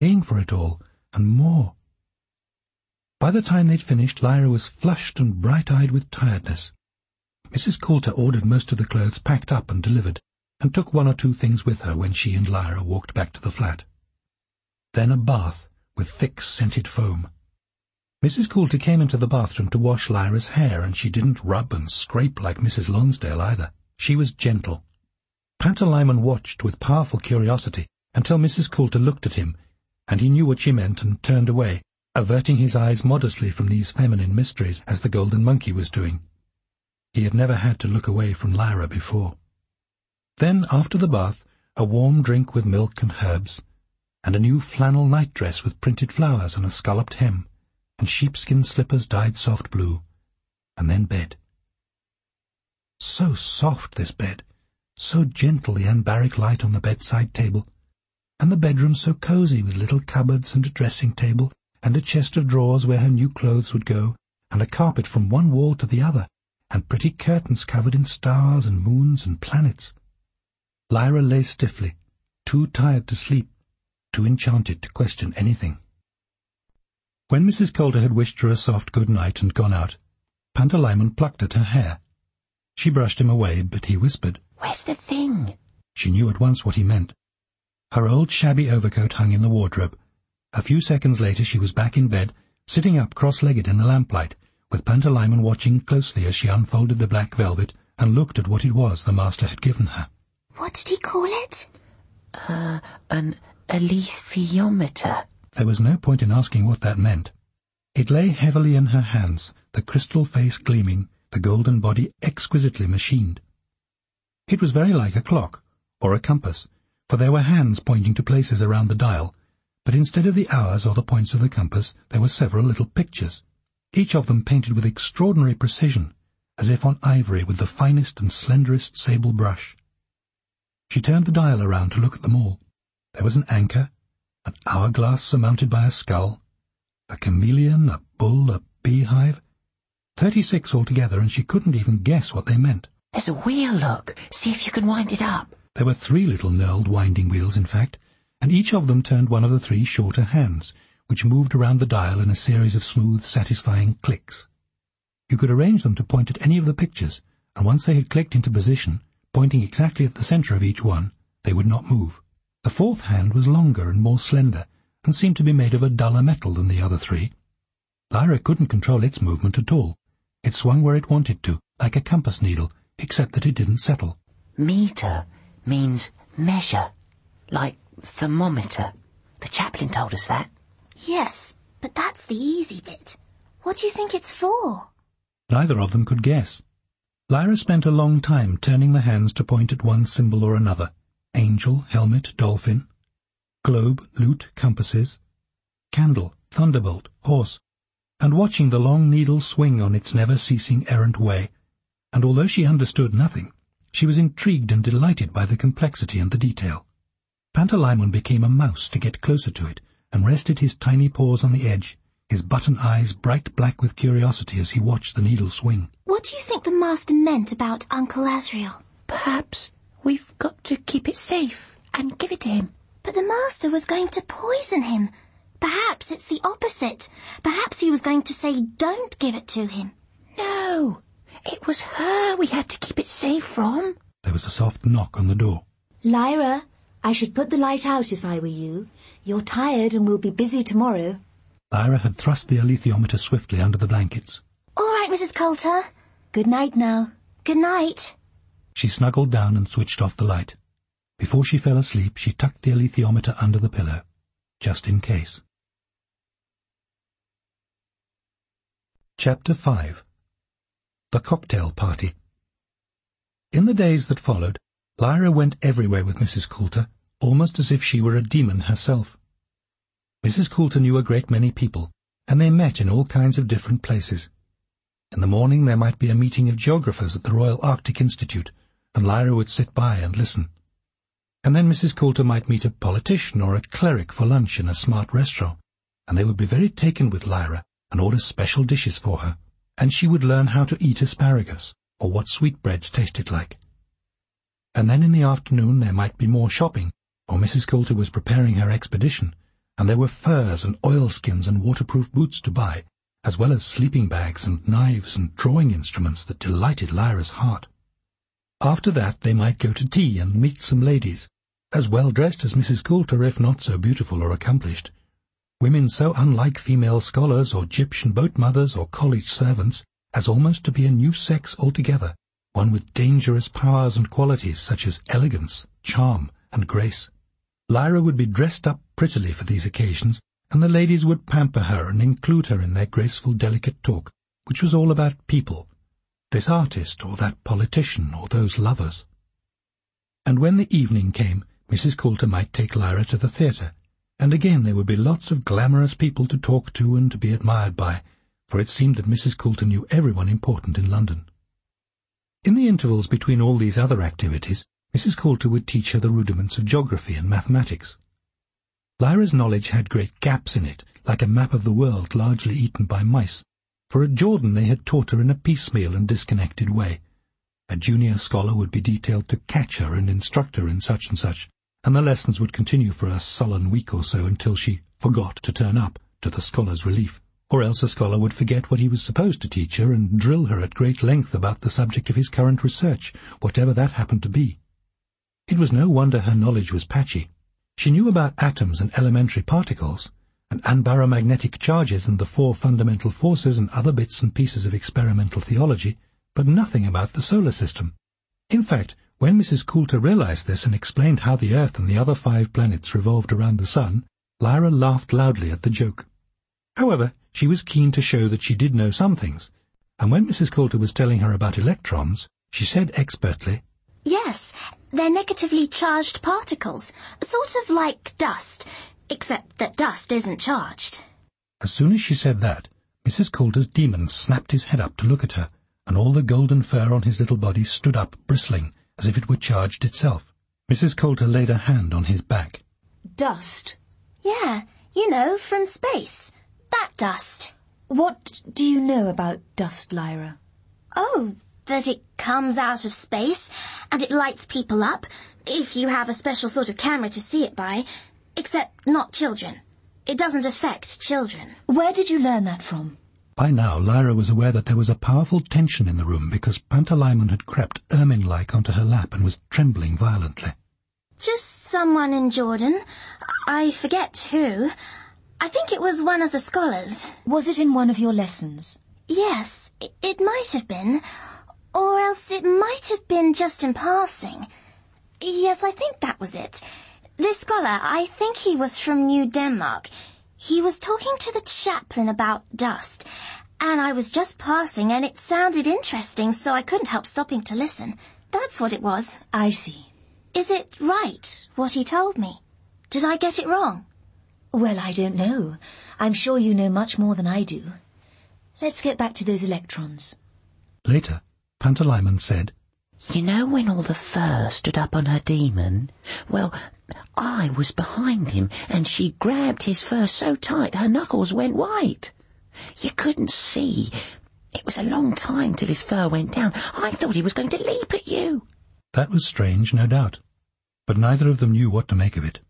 paying for it all, and more. By the time they'd finished, Lyra was flushed and bright-eyed with tiredness. Mrs. Coulter ordered most of the clothes packed up and delivered, and took one or two things with her when she and Lyra walked back to the flat. Then a bath with thick scented foam. Mrs. Coulter came into the bathroom to wash Lyra's hair, and she didn't rub and scrape like Mrs. Lonsdale either. She was gentle. Pantalaimon watched with powerful curiosity until Mrs. Coulter looked at him, and he knew what she meant and turned away, averting his eyes modestly from these feminine mysteries as the golden monkey was doing. He had never had to look away from Lyra before. Then, after the bath, a warm drink with milk and herbs, and a new flannel nightdress with printed flowers and a scalloped hem, and sheepskin slippers dyed soft blue, and then bed. So soft, this bed, so gentle the anbaric light on the bedside table, and the bedroom so cosy with little cupboards and a dressing table, and a chest of drawers where her new clothes would go, and a carpet from one wall to the other, and pretty curtains covered in stars and moons and planets. Lyra lay stiffly, too tired to sleep, too enchanted to question anything. When Mrs. Coulter had wished her a soft good night and gone out, Pantalaimon plucked at her hair. She brushed him away, but he whispered, "Where's the thing?" She knew at once what he meant. Her old shabby overcoat hung in the wardrobe. A few seconds later she was back in bed, sitting up cross-legged in the lamplight, with Pantalaimon watching closely as she unfolded the black velvet and looked at what it was the master had given her. What did he call it? An alethiometer. There was no point in asking what that meant. It lay heavily in her hands, the crystal face gleaming, the golden body exquisitely machined. It was very like a clock, or a compass, for there were hands pointing to places around the dial, but instead of the hours or the points of the compass, there were several little pictures, each of them painted with extraordinary precision, as if on ivory with the finest and slenderest sable brush. She turned the dial around to look at them all. There was an anchor, an hourglass surmounted by a skull, a chameleon, a bull, a beehive, 36 altogether, and she couldn't even guess what they meant. "There's a wheel, look. See if you can wind it up." There were 3 little knurled winding wheels, in fact, and each of them turned one of the 3 shorter hands, which moved around the dial in a series of smooth, satisfying clicks. You could arrange them to point at any of the pictures, and once they had clicked into position, pointing exactly at the centre of each one, they would not move. The 4th hand was longer and more slender, and seemed to be made of a duller metal than the other 3. Lyra couldn't control its movement at all. It swung where it wanted to, like a compass needle, except that it didn't settle. Meter means measure, like thermometer. The chaplain told us that. Yes, but that's the easy bit. What do you think it's for? Neither of them could guess. Lyra spent a long time turning the hands to point at one symbol or another. Angel, helmet, dolphin, globe, lute, compasses, candle, thunderbolt, horse, and watching the long needle swing on its never-ceasing errant way, and although she understood nothing, she was intrigued and delighted by the complexity and the detail. Pantalaimon became a mouse to get closer to it, and rested his tiny paws on the edge, his button eyes bright black with curiosity as he watched the needle swing. What do you think the master meant about Uncle Asriel? Perhaps we've got to keep it safe and give it to him. But the master was going to poison him. Perhaps it's the opposite. Perhaps he was going to say, don't give it to him. No, it was her we had to keep it safe from. There was a soft knock on the door. Lyra, I should put the light out if I were you. You're tired and will be busy tomorrow. Lyra had thrust the alethiometer swiftly under the blankets. All right, Mrs. Coulter. Good night now. Good night. She snuggled down and switched off the light. Before she fell asleep, she tucked the alethiometer under the pillow, just in case. Chapter 5. The Cocktail Party. In the days that followed, Lyra went everywhere with Mrs. Coulter, almost as if she were a demon herself. Mrs. Coulter knew a great many people, and they met in all kinds of different places. In the morning there might be a meeting of geographers at the Royal Arctic Institute, and Lyra would sit by and listen. And then Mrs. Coulter might meet a politician or a cleric for lunch in a smart restaurant, and they would be very taken with Lyra and order special dishes for her, and she would learn how to eat asparagus, or what sweetbreads tasted like. And then in the afternoon there might be more shopping, for Mrs. Coulter was preparing her expedition, and there were furs and oilskins and waterproof boots to buy, as well as sleeping bags and knives and drawing instruments that delighted Lyra's heart. After that they might go to tea and meet some ladies, as well dressed as Mrs. Coulter, if not so beautiful or accomplished. Women so unlike female scholars or Egyptian boat mothers or college servants as almost to be a new sex altogether, one with dangerous powers and qualities such as elegance, charm, and grace. Lyra would be dressed up prettily for these occasions, and the ladies would pamper her and include her in their graceful, delicate talk, which was all about people, this artist or that politician or those lovers. And when the evening came, Mrs. Coulter might take Lyra to the theatre, and again there would be lots of glamorous people to talk to and to be admired by, for it seemed that Mrs. Coulter knew everyone important in London. In the intervals between all these other activities, Mrs. Coulter would teach her the rudiments of geography and mathematics. Lyra's knowledge had great gaps in it, like a map of the world largely eaten by mice, for at Jordan they had taught her in a piecemeal and disconnected way. A junior scholar would be detailed to catch her and instruct her in such and such, and the lessons would continue for a sullen week or so until she forgot to turn up, to the scholar's relief, or else a scholar would forget what he was supposed to teach her and drill her at great length about the subject of his current research, whatever that happened to be. It was no wonder her knowledge was patchy. She knew about atoms and elementary particles, and anbaromagnetic charges and the 4 fundamental forces and other bits and pieces of experimental theology, but nothing about the solar system. In fact, when Mrs. Coulter realized this and explained how the Earth and the other 5 planets revolved around the Sun, Lyra laughed loudly at the joke. However, she was keen to show that she did know some things, and when Mrs. Coulter was telling her about electrons, she said expertly, Yes, they're negatively charged particles, sort of like dust, except that dust isn't charged. As soon as she said that, Mrs. Coulter's demon snapped his head up to look at her, and all the golden fur on his little body stood up, bristling, as if it were charged itself. Mrs. Coulter laid a hand on his back. Dust? Yeah, you know, from space. That dust. What do you know about dust, Lyra? Oh, that it comes out of space, and it lights people up, if you have a special sort of camera to see it by, except not children. It doesn't affect children. Where did you learn that from? By now, Lyra was aware that there was a powerful tension in the room because Pantalaimon had crept ermine-like onto her lap and was trembling violently. Just someone in Jordan. I forget who. I think it was one of the scholars. Was it in one of your lessons? Yes, it might have been. Or else it might have been just in passing. Yes, I think that was it. This scholar, I think he was from New Denmark. He was talking to the chaplain about dust, and I was just passing and it sounded interesting, so I couldn't help stopping to listen. That's what it was. I see. Is it right, what he told me? Did I get it wrong? Well, I don't know. I'm sure you know much more than I do. Let's get back to those electrons. Later, Pantalaimon said, You know when all the fur stood up on her demon? Well, I was behind him, and she grabbed his fur so tight her knuckles went white. You couldn't see. It was a long time till his fur went down. I thought he was going to leap at you. That was strange, no doubt, but neither of them knew what to make of it.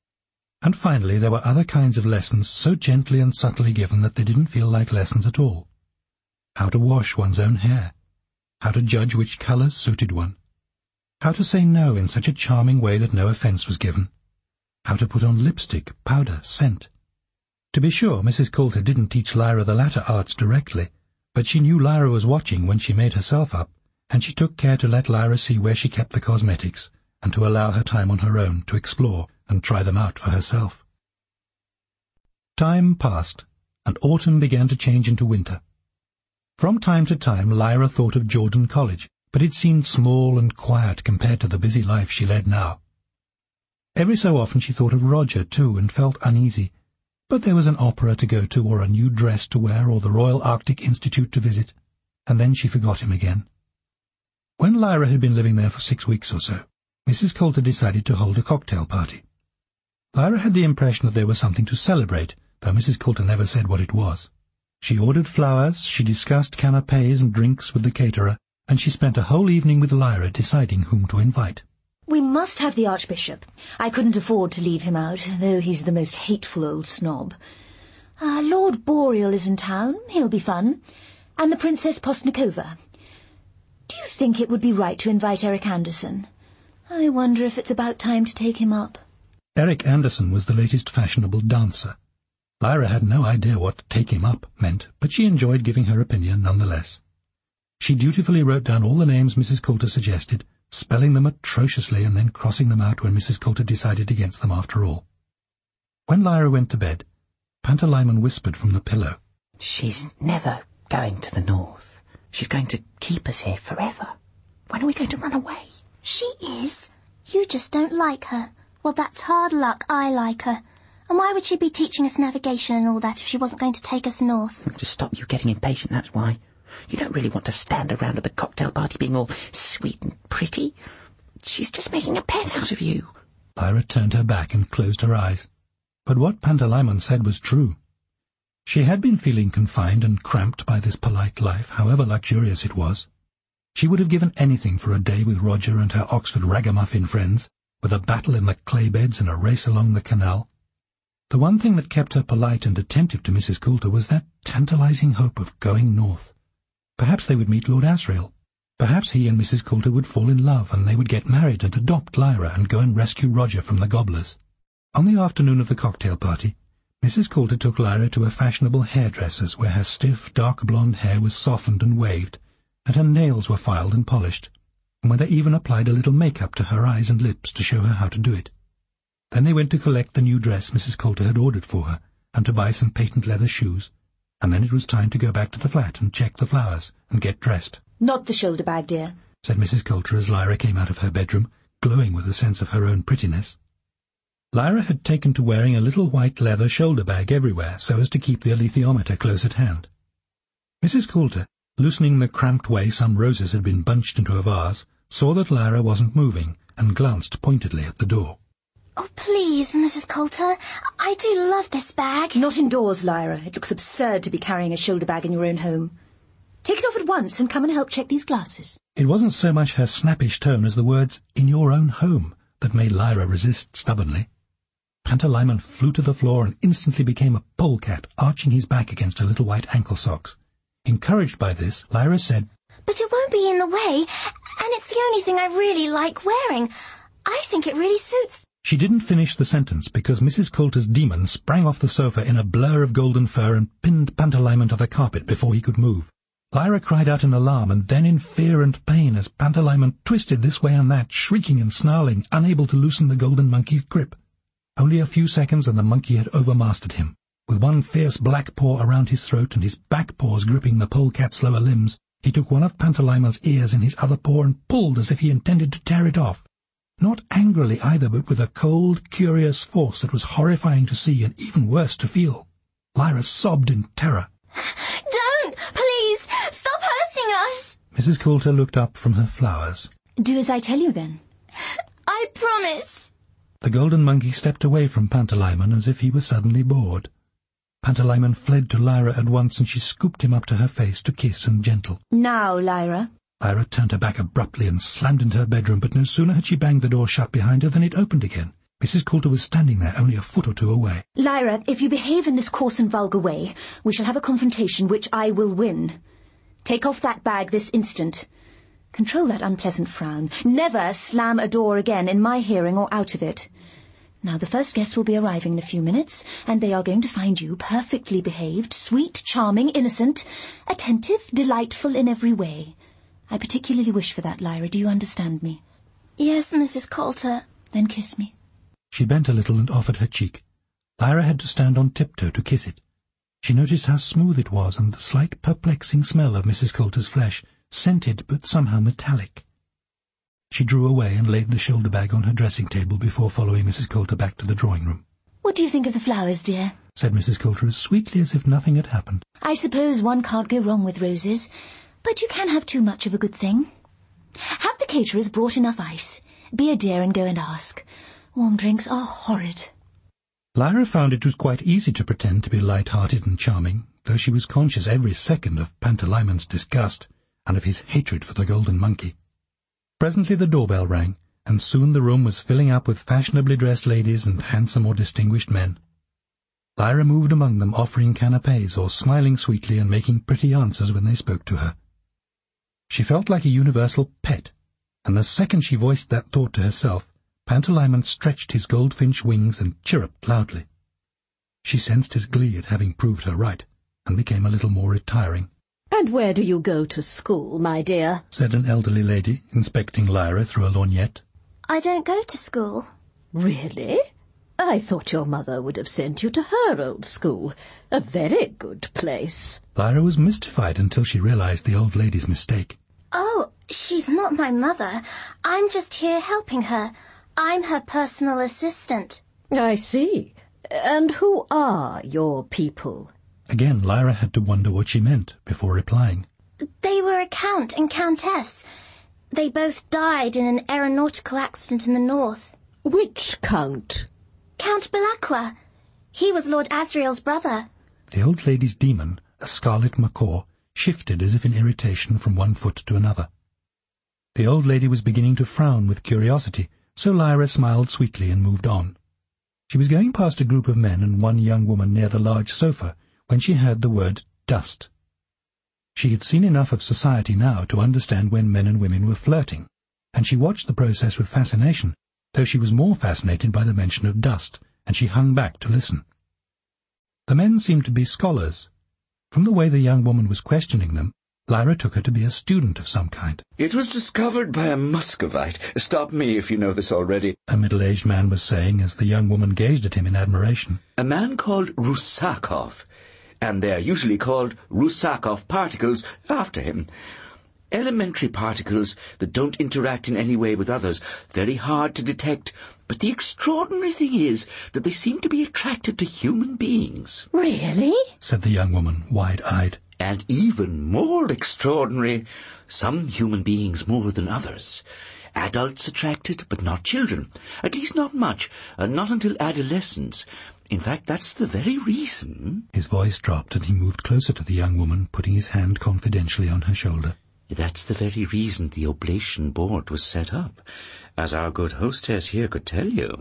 And finally there were other kinds of lessons so gently and subtly given that they didn't feel like lessons at all. How to wash one's own hair, how to judge which colours suited one, how to say no in such a charming way that no offence was given, how to put on lipstick, powder, scent. To be sure, Mrs. Coulter didn't teach Lyra the latter arts directly, but she knew Lyra was watching when she made herself up, and she took care to let Lyra see where she kept the cosmetics, and to allow her time on her own to explore and try them out for herself. Time passed, and autumn began to change into winter. From time to time Lyra thought of Jordan College, but it seemed small and quiet compared to the busy life she led now. Every so often she thought of Roger, too, and felt uneasy, but there was an opera to go to, or a new dress to wear, or the Royal Arctic Institute to visit, and then she forgot him again. When Lyra had been living there for 6 weeks or so, Mrs. Coulter decided to hold a cocktail party. Lyra had the impression that there was something to celebrate, though Mrs. Coulter never said what it was. She ordered flowers, she discussed canapes and drinks with the caterer, and she spent a whole evening with Lyra deciding whom to invite. We must have the Archbishop. I couldn't afford to leave him out, though he's the most hateful old snob. Lord Boreal is in town. He'll be fun. And the Princess Postnikova. Do you think it would be right to invite Eric Anderson? I wonder if it's about time to take him up. Eric Anderson was the latest fashionable dancer. Lyra had no idea what "take him up" meant, but she enjoyed giving her opinion nonetheless. She dutifully wrote down all the names Mrs. Coulter suggested, spelling them atrociously and then crossing them out when Mrs. Coulter decided against them after all. When Lyra went to bed, Pantalaimon whispered from the pillow, She's never going to the north. She's going to keep us here forever. When are we going to run away? She is. You just don't like her. Well, that's hard luck. I like her. And why would she be teaching us navigation and all that if she wasn't going to take us north? To stop you getting impatient, that's why. You don't really want to stand around at the cocktail party being all sweet and pretty. She's just making a pet out of you. Lyra turned her back and closed her eyes. But what Pantalaimon said was true. She had been feeling confined and cramped by this polite life, however luxurious it was. She would have given anything for a day with Roger and her Oxford ragamuffin friends, with a battle in the clay beds and a race along the canal. The one thing that kept her polite and attentive to Mrs. Coulter was that tantalizing hope of going north. Perhaps they would meet Lord Asriel. Perhaps he and Mrs. Coulter would fall in love, and they would get married and adopt Lyra and go and rescue Roger from the gobblers. On the afternoon of the cocktail party, Mrs. Coulter took Lyra to a fashionable hairdresser's where her stiff, dark blonde hair was softened and waved, and her nails were filed and polished, and where they even applied a little make-up to her eyes and lips to show her how to do it. Then they went to collect the new dress Mrs. Coulter had ordered for her, and to buy some patent leather shoes, and then it was time to go back to the flat and check the flowers and get dressed. Not the shoulder bag, dear, said Mrs. Coulter as Lyra came out of her bedroom, glowing with a sense of her own prettiness. Lyra had taken to wearing a little white leather shoulder bag everywhere so as to keep the alethiometer close at hand. Mrs. Coulter, loosening the cramped way some roses had been bunched into a vase, saw that Lyra wasn't moving and glanced pointedly at the door. Oh, please, Mrs. Coulter. I do love this bag. Not indoors, Lyra. It looks absurd to be carrying a shoulder bag in your own home. Take it off at once and come and help check these glasses. It wasn't so much her snappish tone as the words, "in your own home," that made Lyra resist stubbornly. Pantalaimon flew to the floor and instantly became a polecat, arching his back against her little white ankle socks. Encouraged by this, Lyra said, But it won't be in the way, and it's the only thing I really like wearing. I think it really suits... She didn't finish the sentence because Mrs. Coulter's demon sprang off the sofa in a blur of golden fur and pinned Pantalaimon to the carpet before he could move. Lyra cried out in alarm and then in fear and pain as Pantalaimon twisted this way and that, shrieking and snarling, unable to loosen the golden monkey's grip. Only a few seconds and the monkey had overmastered him. With one fierce black paw around his throat and his back paws gripping the polecat's lower limbs, he took one of Pantalaimon's ears in his other paw and pulled as if he intended to tear it off. Not angrily either, but with a cold, curious force that was horrifying to see and even worse to feel. Lyra sobbed in terror. Don't! Please! Stop hurting us! Mrs. Coulter looked up from her flowers. Do as I tell you, then. I promise. The golden monkey stepped away from Pantalaimon as if he was suddenly bored. Pantalaimon fled to Lyra at once, and she scooped him up to her face to kiss and gentle. Now, Lyra. Lyra turned her back abruptly and slammed into her bedroom, but no sooner had she banged the door shut behind her than it opened again. Mrs. Coulter was standing there, only a foot or two away. Lyra, if you behave in this coarse and vulgar way, we shall have a confrontation which I will win. Take off that bag this instant. Control that unpleasant frown. Never slam a door again in my hearing or out of it. Now, the first guests will be arriving in a few minutes, and they are going to find you perfectly behaved, sweet, charming, innocent, attentive, delightful in every way. I particularly wish for that, Lyra. Do you understand me? Yes, Mrs. Coulter. Then kiss me. She bent a little and offered her cheek. Lyra had to stand on tiptoe to kiss it. She noticed how smooth it was and the slight perplexing smell of Mrs. Coulter's flesh, scented but somehow metallic. She drew away and laid the shoulder bag on her dressing table before following Mrs. Coulter back to the drawing-room. What do you think of the flowers, dear? Said Mrs. Coulter as sweetly as if nothing had happened. I suppose one can't go wrong with roses, but you can have too much of a good thing. Have the caterers brought enough ice? Be a dear and go and ask. Warm drinks are horrid. Lyra found it was quite easy to pretend to be light-hearted and charming, though she was conscious every second of Pantalaimon's disgust and of his hatred for the golden monkey. Presently the doorbell rang, and soon the room was filling up with fashionably dressed ladies and handsome or distinguished men. Lyra moved among them, offering canapes or smiling sweetly and making pretty answers when they spoke to her. She felt like a universal pet, and the second she voiced that thought to herself, Pantalaimon stretched his goldfinch wings and chirruped loudly. She sensed his glee at having proved her right, and became a little more retiring. "And where do you go to school, my dear?" said an elderly lady, inspecting Lyra through a lorgnette. I don't go to school. "Really? I thought your mother would have sent you to her old school. A very good place." Lyra was mystified until she realized the old lady's mistake. Oh, she's not my mother. I'm just here helping her. I'm her personal assistant. "I see. And who are your people?" Again Lyra had to wonder what she meant before replying. They were a count and countess. They both died in an aeronautical accident in the north. "Which count?" Count Belacqua. He was Lord Asriel's brother. The old lady's demon, a scarlet macaw, shifted as if in irritation from one foot to another. The old lady was beginning to frown with curiosity, so Lyra smiled sweetly and moved on. She was going past a group of men and one young woman near the large sofa when she heard the word dust. She had seen enough of society now to understand when men and women were flirting, and she watched the process with fascination, though she was more fascinated by the mention of dust, and she hung back to listen. The men seemed to be scholars. From the way the young woman was questioning them, Lyra took her to be a student of some kind. "It was discovered by a Muscovite. Stop me if you know this already," a middle-aged man was saying as the young woman gazed at him in admiration. "A man called Rusakov, and they're usually called Rusakov particles after him. Elementary particles that don't interact in any way with others, very hard to detect, but the extraordinary thing is that they seem to be attracted to human beings." "Really?" said the young woman, wide-eyed. "And even more extraordinary, some human beings more than others. Adults attracted, but not children. At least not much, not until adolescence. In fact, that's the very reason—" His voice dropped and he moved closer to the young woman, putting his hand confidentially on her shoulder. "That's the very reason the oblation board was set up, as our good hostess here could tell you."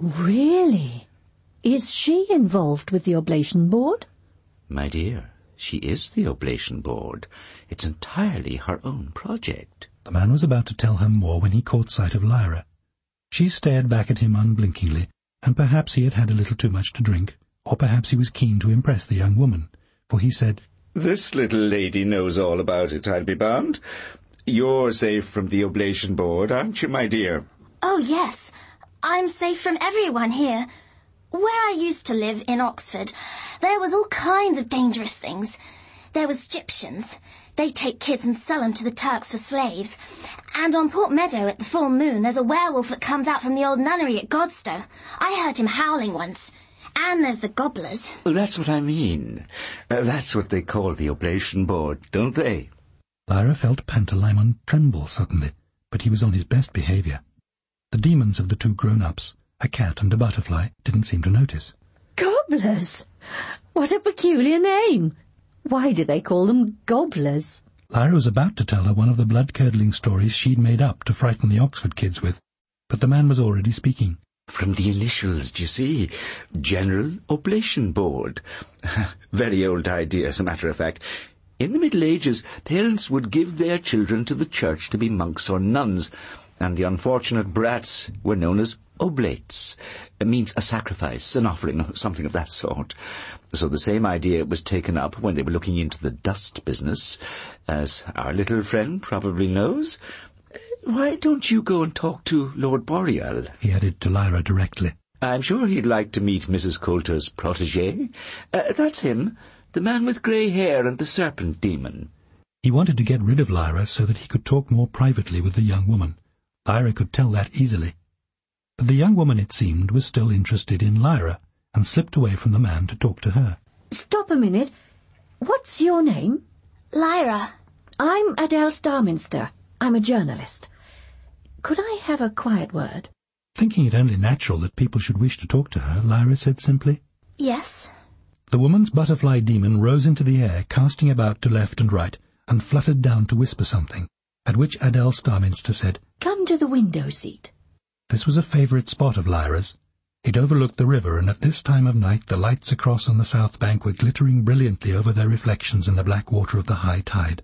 "Really? Is she involved with the oblation board?" "My dear, she is the oblation board. It's entirely her own project." The man was about to tell her more when he caught sight of Lyra. She stared back at him unblinkingly, and perhaps he had had a little too much to drink, or perhaps he was keen to impress the young woman, for he said, "This little lady knows all about it, I'll be bound. You're safe from the oblation board, aren't you, my dear?" Oh, yes. I'm safe from everyone here. Where I used to live in Oxford, there was all kinds of dangerous things. There was Egyptians. They take kids and sell them to the Turks for slaves. And on Port Meadow at the full moon, there's a werewolf that comes out from the old nunnery at Godstow. I heard him howling once. And there's the gobblers. "That's what I mean. That's what they call the oblation board, don't they?" Lyra felt Pantalaimon tremble suddenly, but he was on his best behaviour. The demons of the two grown-ups, a cat and a butterfly, didn't seem to notice. "Gobblers? What a peculiar name! Why do they call them gobblers?" Lyra was about to tell her one of the blood-curdling stories she'd made up to frighten the Oxford kids with, but the man was already speaking. "From the initials, d'ye see? General Oblation Board. Very old idea, as a matter of fact. In the Middle Ages, parents would give their children to the church to be monks or nuns, and the unfortunate brats were known as oblates. It means a sacrifice, an offering, or something of that sort. So the same idea was taken up when they were looking into the dust business, as our little friend probably knows. Why don't you go and talk to Lord Boreal?" he added to Lyra directly. "I'm sure he'd like to meet Mrs. Coulter's protégé. That's him, the man with grey hair and the serpent demon." He wanted to get rid of Lyra so that he could talk more privately with the young woman. Lyra could tell that easily. But the young woman, it seemed, was still interested in Lyra, and slipped away from the man to talk to her. "Stop a minute. What's your name?" Lyra. "I'm Adele Starminster. I'm a journalist. Could I have a quiet word?" Thinking it only natural that people should wish to talk to her, Lyra said simply, Yes. The woman's butterfly demon rose into the air, casting about to left and right, and fluttered down to whisper something, at which Adele Starminster said, "Come to the window seat." This was a favourite spot of Lyra's. It overlooked the river, and at this time of night the lights across on the south bank were glittering brilliantly over their reflections in the black water of the high tide.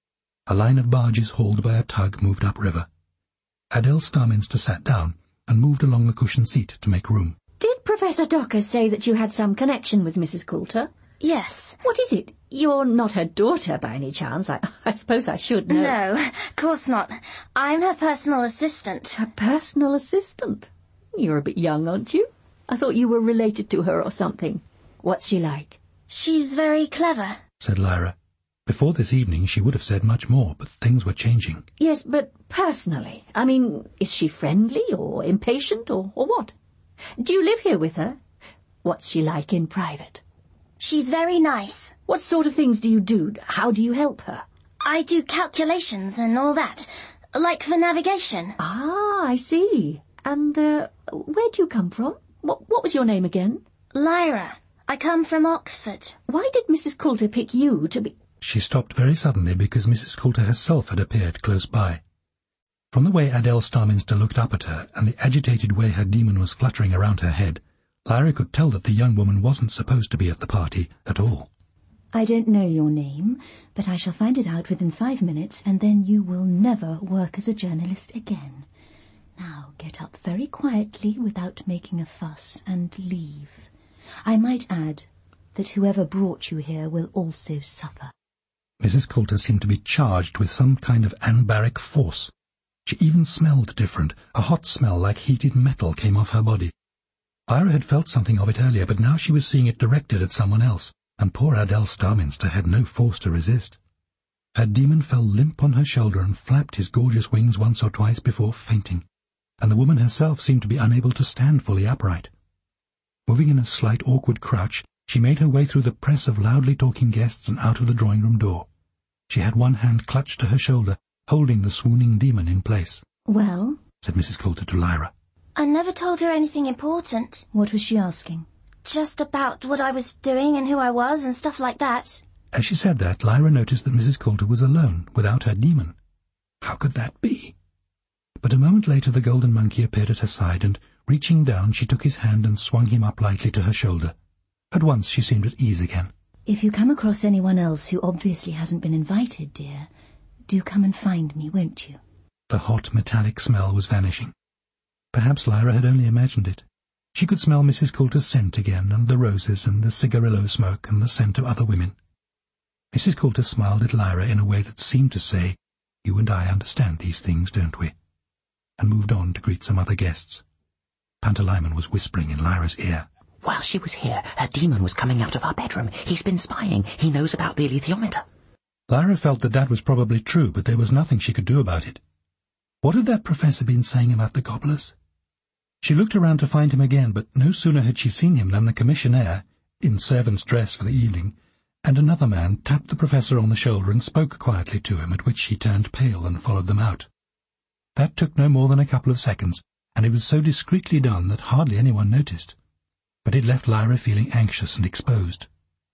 A line of barges hauled by a tug moved upriver. Adele Starminster sat down and moved along the cushioned seat to make room. Did Professor Docker say that you had some connection with Mrs. Coulter? Yes. What is it? You're not her daughter by any chance? I suppose I should know. No, of course not. I'm her personal assistant. Her personal assistant? You're a bit young, aren't you? I thought you were related to her or something. What's she like? She's very clever, said Lyra. Before this evening she would have said much more, but things were changing. Yes, but personally, I mean, is she friendly or impatient or what? Do you live here with her? What's she like in private? She's very nice. What sort of things do you do? How do you help her? I do calculations and all that, like for navigation. Ah, I see. And, where do you come from? What was your name again? Lyra. I come from Oxford. Why did Mrs. Coulter pick you to be... She stopped very suddenly because Mrs. Coulter herself had appeared close by. From the way Adele Starminster looked up at her, and the agitated way her demon was fluttering around her head, Lyra could tell that the young woman wasn't supposed to be at the party at all. I don't know your name, but I shall find it out within 5 minutes, and then you will never work as a journalist again. Now get up very quietly without making a fuss and leave. I might add that whoever brought you here will also suffer. Mrs. Coulter seemed to be charged with some kind of anbaric force. She even smelled different. A hot smell like heated metal came off her body. Lyra had felt something of it earlier, but now she was seeing it directed at someone else, and poor Adele Starminster had no force to resist. Her demon fell limp on her shoulder and flapped his gorgeous wings once or twice before fainting, and the woman herself seemed to be unable to stand fully upright. Moving in a slight awkward crouch, she made her way through the press of loudly talking guests and out of the drawing-room door. She had one hand clutched to her shoulder, holding the swooning demon in place. Well, said Mrs. Coulter to Lyra. I never told her anything important. What was she asking? Just about what I was doing and who I was and stuff like that. As she said that, Lyra noticed that Mrs. Coulter was alone, without her demon. How could that be? But a moment later the golden monkey appeared at her side, and, reaching down, she took his hand and swung him up lightly to her shoulder. At once she seemed at ease again. If you come across anyone else who obviously hasn't been invited, dear, do come and find me, won't you? The hot metallic smell was vanishing. Perhaps Lyra had only imagined it. She could smell Mrs. Coulter's scent again, and the roses, and the cigarillo smoke, and the scent of other women. Mrs. Coulter smiled at Lyra in a way that seemed to say, "You and I understand these things, don't we?" and moved on to greet some other guests. Pantalaimon was whispering in Lyra's ear. While she was here, her demon was coming out of our bedroom. He's been spying. He knows about the alethiometer. Lyra felt that that was probably true, but there was nothing she could do about it. What had that professor been saying about the gobblers? She looked around to find him again, but no sooner had she seen him than the commissionaire, in servant's dress for the evening, and another man tapped the professor on the shoulder and spoke quietly to him, at which he turned pale and followed them out. That took no more than a couple of seconds, and it was so discreetly done that hardly anyone noticed. But it left Lyra feeling anxious and exposed.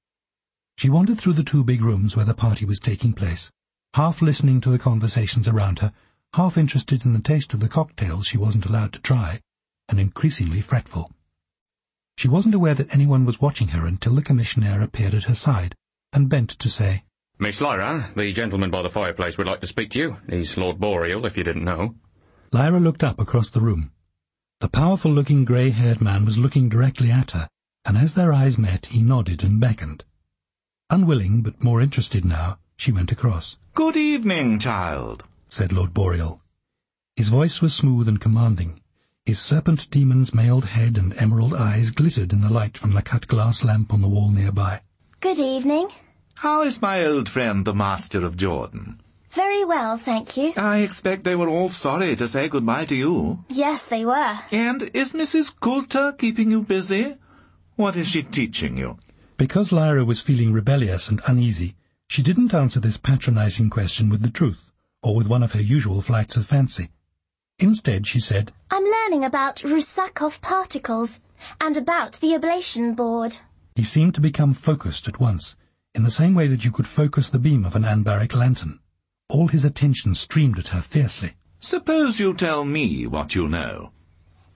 She wandered through the 2 big rooms where the party was taking place, half listening to the conversations around her, half interested in the taste of the cocktails she wasn't allowed to try, and increasingly fretful. She wasn't aware that anyone was watching her until the commissionaire appeared at her side, and bent to say, "Miss Lyra, the gentleman by the fireplace would like to speak to you. He's Lord Boreal, if you didn't know." Lyra looked up across the room. The powerful-looking grey-haired man was looking directly at her, and as their eyes met he nodded and beckoned. Unwilling, but more interested now, she went across. "Good evening, child," said Lord Boreal. His voice was smooth and commanding. His serpent demon's mailed head and emerald eyes glittered in the light from the cut-glass lamp on the wall nearby. Good evening. "How is my old friend, the Master of Jordan?" Very well, thank you. "I expect they were all sorry to say goodbye to you." Yes, they were. "And is Mrs. Coulter keeping you busy? What is she teaching you?" Because Lyra was feeling rebellious and uneasy, she didn't answer this patronizing question with the truth, or with one of her usual flights of fancy. Instead, she said, I'm learning about Rusakov particles, and about the ablation board. He seemed to become focused at once, in the same way that you could focus the beam of an anbaric lantern. All his attention streamed at her fiercely. "Suppose you tell me what you know."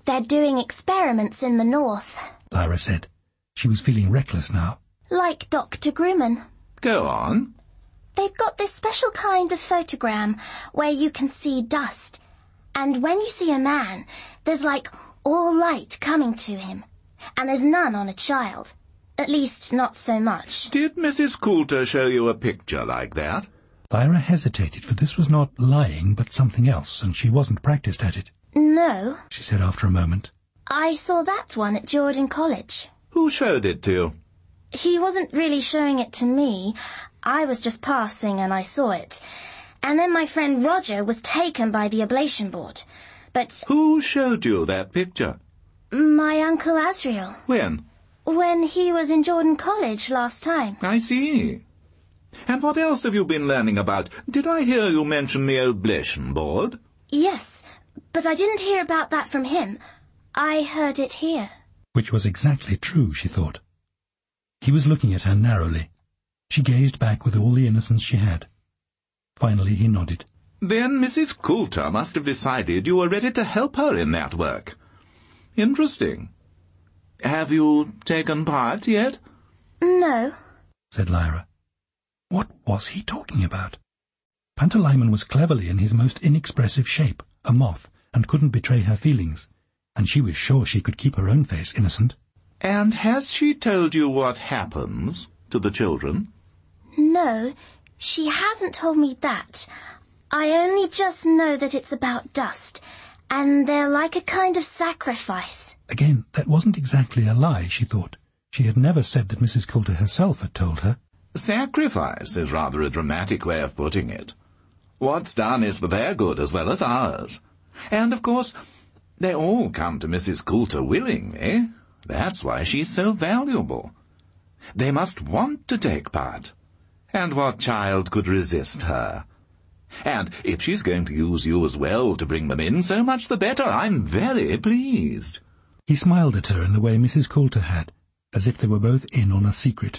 They're doing experiments in the north. Lyra said. She was feeling reckless now. Like Dr. Grumman. Go on. They've got this special kind of photogram where you can see dust. And when you see a man, there's like all light coming to him. And there's none on a child. At least not so much. Did Mrs. Coulter show you a picture like that? Lyra hesitated, for this was not lying but something else, and she wasn't practiced at it. No. She said after a moment. I saw that one at Jordan College. Who showed it to you? He wasn't really showing it to me. I was just passing and I saw it. And then my friend Roger was taken by the ablation board. But... Who showed you that picture? My Uncle Asriel. When? When he was in Jordan College last time. I see. And what else have you been learning about? Did I hear you mention the oblation board? Yes, but I didn't hear about that from him. I heard it here. Which was exactly true, she thought. He was looking at her narrowly. She gazed back with all the innocence she had. Finally he nodded. Then Mrs. Coulter must have decided you were ready to help her in that work. Interesting. Have you taken part yet? No, said Lyra. What was he talking about? Pantalaimon was cleverly in his most inexpressive shape, a moth, and couldn't betray her feelings, and she was sure she could keep her own face innocent. And has she told you what happens to the children? No, she hasn't told me that. I only just know that it's about dust, and they're like a kind of sacrifice. Again, that wasn't exactly a lie, she thought. She had never said that Mrs. Coulter herself had told her. Sacrifice is rather a dramatic way of putting it. What's done is for their good as well as ours. And, of course, they all come to Mrs. Coulter willingly. That's why she's so valuable. They must want to take part. And what child could resist her? And if she's going to use you as well to bring them in, so much the better. I'm very pleased. He smiled at her in the way Mrs. Coulter had, as if they were both in on a secret.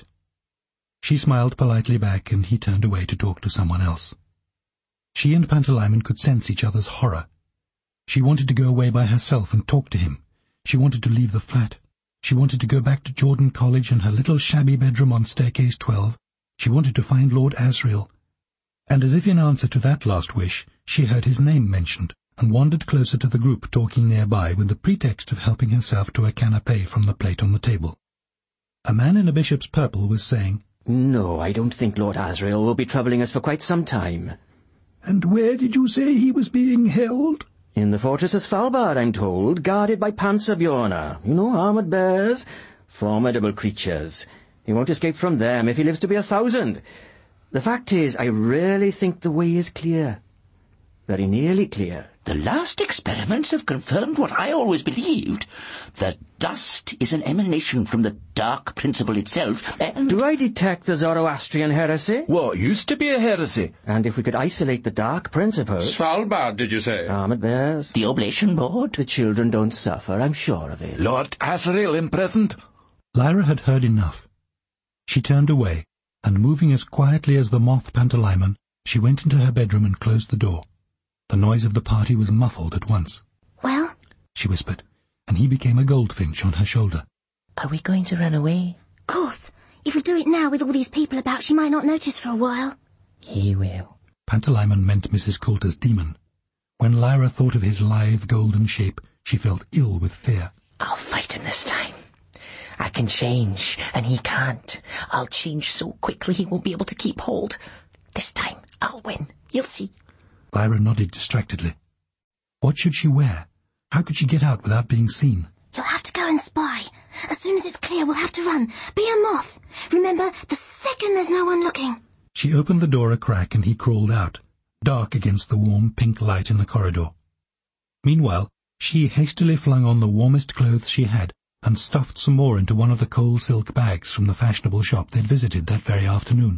She smiled politely back, and he turned away to talk to someone else. She and Pantalaimon could sense each other's horror. She wanted to go away by herself and talk to him. She wanted to leave the flat. She wanted to go back to Jordan College and her little shabby bedroom on staircase 12. She wanted to find Lord Asriel. And as if in answer to that last wish, she heard his name mentioned, and wandered closer to the group talking nearby with the pretext of helping herself to a canapé from the plate on the table. A man in a bishop's purple was saying, "No, I don't think Lord Asriel will be troubling us for quite some time." "And where did you say he was being held?" "In the fortress of Svalbard, I'm told, guarded by Panzerbjörnar. You know, armoured bears. Formidable creatures. He won't escape from them if he lives to be 1,000. The fact is, I really think the way is clear. Very nearly clear." The last experiments have confirmed what I always believed. The dust is an emanation from the dark principle itself, and... Do I detect the Zoroastrian heresy? What used to be a heresy? And if we could isolate the dark principle... Svalbard, did you say? Armoured bears. The oblation board? The children don't suffer, I'm sure of it. Lord Asriel in present? Lyra had heard enough. She turned away, and moving as quietly as the moth Pantalaimon, she went into her bedroom and closed the door. The noise of the party was muffled at once. Well? She whispered, and he became a goldfinch on her shoulder. Are we going to run away? Course. If we do it now with all these people about, she might not notice for a while. He will. Pantalaimon meant Mrs. Coulter's demon. When Lyra thought of his lithe golden shape, she felt ill with fear. I'll fight him this time. I can change, and he can't. I'll change so quickly he won't be able to keep hold. This time, I'll win. You'll see. Lyra nodded distractedly. What should she wear? How could she get out without being seen? You'll have to go and spy. As soon as it's clear, we'll have to run. Be a moth. Remember, the second there's no one looking. She opened the door a crack and he crawled out, dark against the warm pink light in the corridor. Meanwhile, she hastily flung on the warmest clothes she had and stuffed some more into one of the coal silk bags from the fashionable shop they'd visited that very afternoon.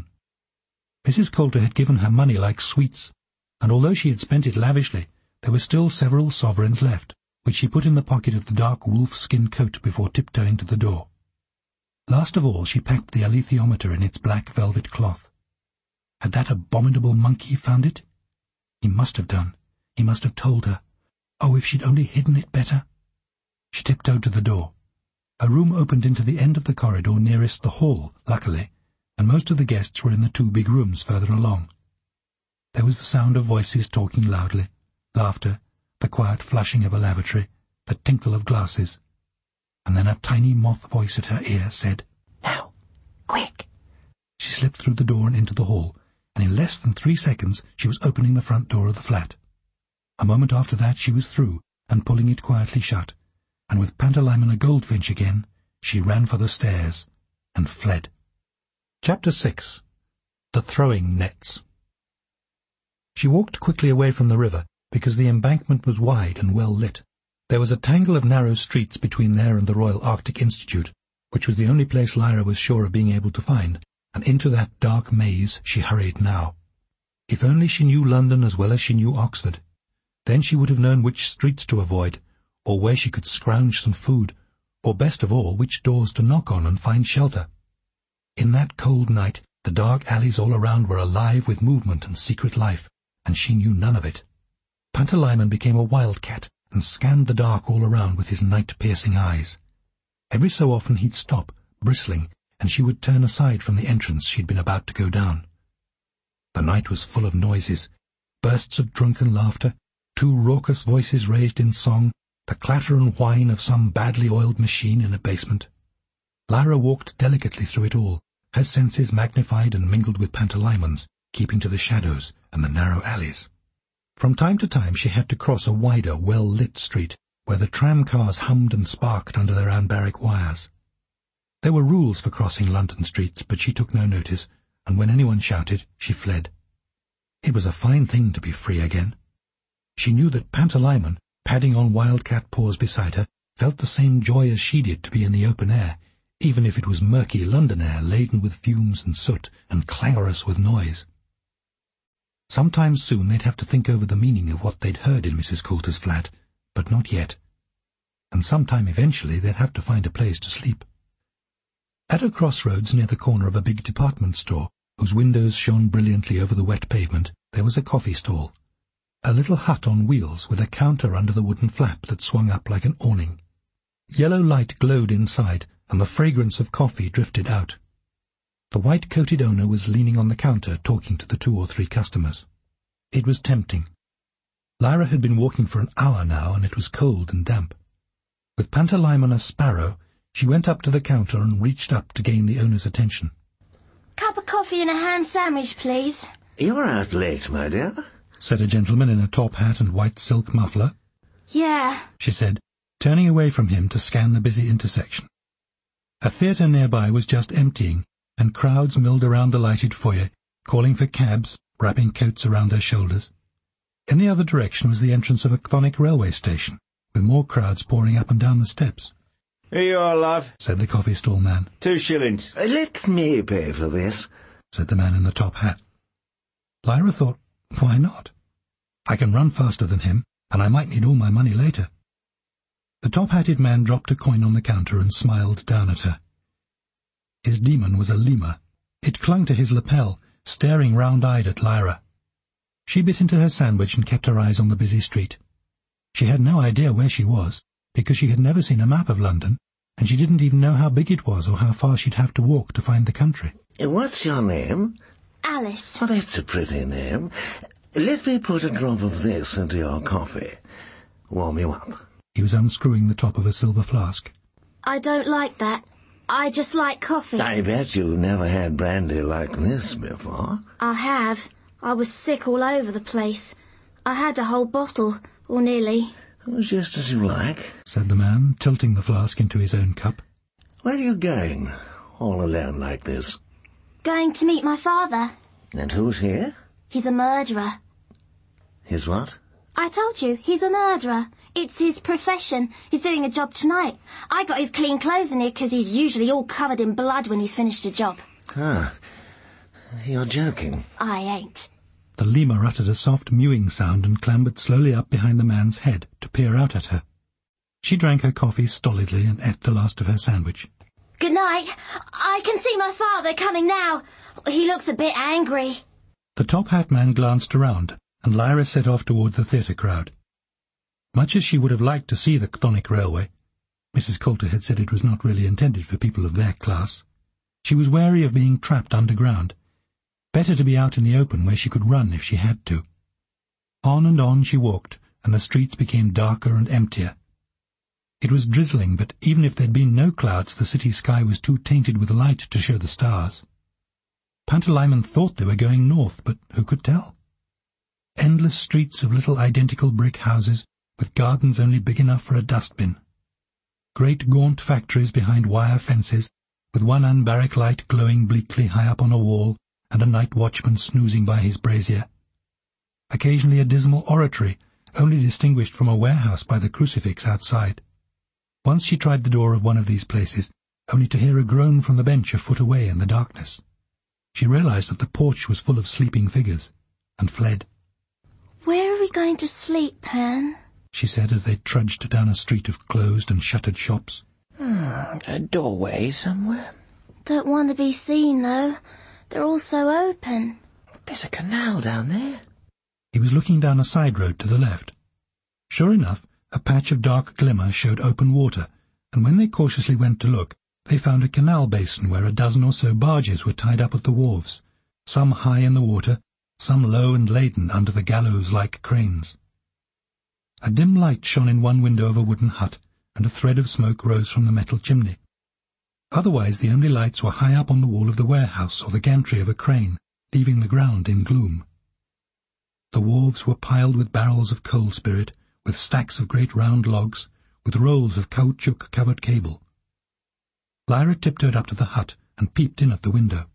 Mrs. Coulter had given her money like sweets, and although she had spent it lavishly, there were still several sovereigns left, which she put in the pocket of the dark wolf-skin coat before tiptoeing to the door. Last of all, she packed the alethiometer in its black velvet cloth. Had that abominable monkey found it? He must have done. He must have told her. Oh, if she'd only hidden it better! She tiptoed to the door. A room opened into the end of the corridor nearest the hall, luckily, and most of the guests were in the two big rooms further along. There was the sound of voices talking loudly, laughter, the quiet flushing of a lavatory, the tinkle of glasses, and then a tiny moth voice at her ear said, "Now, quick!" She slipped through the door and into the hall, and in less than 3 seconds she was opening the front door of the flat. A moment after that she was through and pulling it quietly shut, and with Pantomime a goldfinch again, she ran for the stairs and fled. Chapter 6. The Throwing Nets. She walked quickly away from the river, because the embankment was wide and well lit. There was a tangle of narrow streets between there and the Royal Arctic Institute, which was the only place Lyra was sure of being able to find, and into that dark maze she hurried now. If only she knew London as well as she knew Oxford. Then she would have known which streets to avoid, or where she could scrounge some food, or best of all, which doors to knock on and find shelter. In that cold night, the dark alleys all around were alive with movement and secret life, and she knew none of it. Pantalaimon became a wildcat and scanned the dark all around with his night-piercing eyes. Every so often he'd stop, bristling, and she would turn aside from the entrance she'd been about to go down. The night was full of noises, bursts of drunken laughter, 2 raucous voices raised in song, the clatter and whine of some badly oiled machine in a basement. Lyra walked delicately through it all, her senses magnified and mingled with Pantalaimon's, keeping to the shadows and the narrow alleys. From time to time she had to cross a wider, well-lit street, where the tram-cars hummed and sparked under their anbaric wires. There were rules for crossing London streets, but she took no notice, and when anyone shouted, she fled. It was a fine thing to be free again. She knew that Pantalaimon, padding on wildcat paws beside her, felt the same joy as she did to be in the open air, even if it was murky London air laden with fumes and soot and clangorous with noise. Sometime soon they'd have to think over the meaning of what they'd heard in Mrs. Coulter's flat, but not yet. And sometime eventually they'd have to find a place to sleep. At a crossroads near the corner of a big department store, whose windows shone brilliantly over the wet pavement, there was a coffee stall. A little hut on wheels with a counter under the wooden flap that swung up like an awning. Yellow light glowed inside, and the fragrance of coffee drifted out. The white-coated owner was leaning on the counter talking to the 2 or 3 customers. It was tempting. Lyra had been walking for an hour now, and it was cold and damp. With Pantalaimon a sparrow, she went up to the counter and reached up to gain the owner's attention. Cup of coffee and a ham sandwich, please. "You're out late, my dear," said a gentleman in a top hat and white silk muffler. Yeah, she said, turning away from him to scan the busy intersection. A theatre nearby was just emptying, and crowds milled around the lighted foyer, calling for cabs, wrapping coats around their shoulders. In the other direction was the entrance of a chthonic railway station, with more crowds pouring up and down the steps. "Here you are, love," said the coffee stall man. 2 shillings. "Let me pay for this," said the man in the top hat. Lyra thought, why not? I can run faster than him, and I might need all my money later. The top-hatted man dropped a coin on the counter and smiled down at her. His demon was a lemur. It clung to his lapel, staring round-eyed at Lyra. She bit into her sandwich and kept her eyes on the busy street. She had no idea where she was, because she had never seen a map of London, and she didn't even know how big it was or how far she'd have to walk to find the country. "What's your name?" Alice. "Oh, that's a pretty name. Let me put a drop of this into your coffee. Warm you up." He was unscrewing the top of a silver flask. I don't like that. I just like coffee. "I bet you've never had brandy like this before." I have. I was sick all over the place. I had a whole bottle, or nearly. "Just as you like," said the man, tilting the flask into his own cup. "Where are you going, all alone like this?" Going to meet my father. "And who's here?" He's a murderer. "His what?" I told you, he's a murderer. It's his profession. He's doing a job tonight. I got his clean clothes in here because he's usually all covered in blood when he's finished a job. "Ah, you're joking." I ain't. The lemur uttered a soft mewing sound and clambered slowly up behind the man's head to peer out at her. She drank her coffee stolidly and ate the last of her sandwich. Good night. I can see my father coming now. He looks a bit angry. The top-hat man glanced around, and Lyra set off toward the theatre crowd. Much as she would have liked to see the chthonic railway, Mrs. Coulter had said it was not really intended for people of their class. She was wary of being trapped underground. Better to be out in the open where she could run if she had to. On and on she walked, and the streets became darker and emptier. It was drizzling, but even if there'd been no clouds, the city sky was too tainted with light to show the stars. Pantalaimon thought they were going north, but who could tell? Endless streets of little identical brick houses, with gardens only big enough for a dustbin. Great gaunt factories behind wire fences, with one unbarrack light glowing bleakly high up on a wall, and a night watchman snoozing by his brazier. Occasionally a dismal oratory, only distinguished from a warehouse by the crucifix outside. Once she tried the door of one of these places, only to hear a groan from the bench a foot away in the darkness. She realized that the porch was full of sleeping figures, and fled. "Where are we going to sleep, Pan?" she said as they trudged down a street of closed and shuttered shops. A doorway somewhere. Don't want to be seen, though. They're all so open. There's a canal down there. He was looking down a side road to the left. Sure enough, a patch of dark glimmer showed open water, and when they cautiously went to look, they found a canal basin where a dozen or so barges were tied up at the wharves, some high in the water, some low and laden under the gallows-like cranes. A dim light shone in one window of a wooden hut, and a thread of smoke rose from the metal chimney. Otherwise the only lights were high up on the wall of the warehouse or the gantry of a crane, leaving the ground in gloom. The wharves were piled with barrels of coal spirit, with stacks of great round logs, with rolls of caoutchouc-covered cable. Lyra tiptoed up to the hut and peeped in at the window.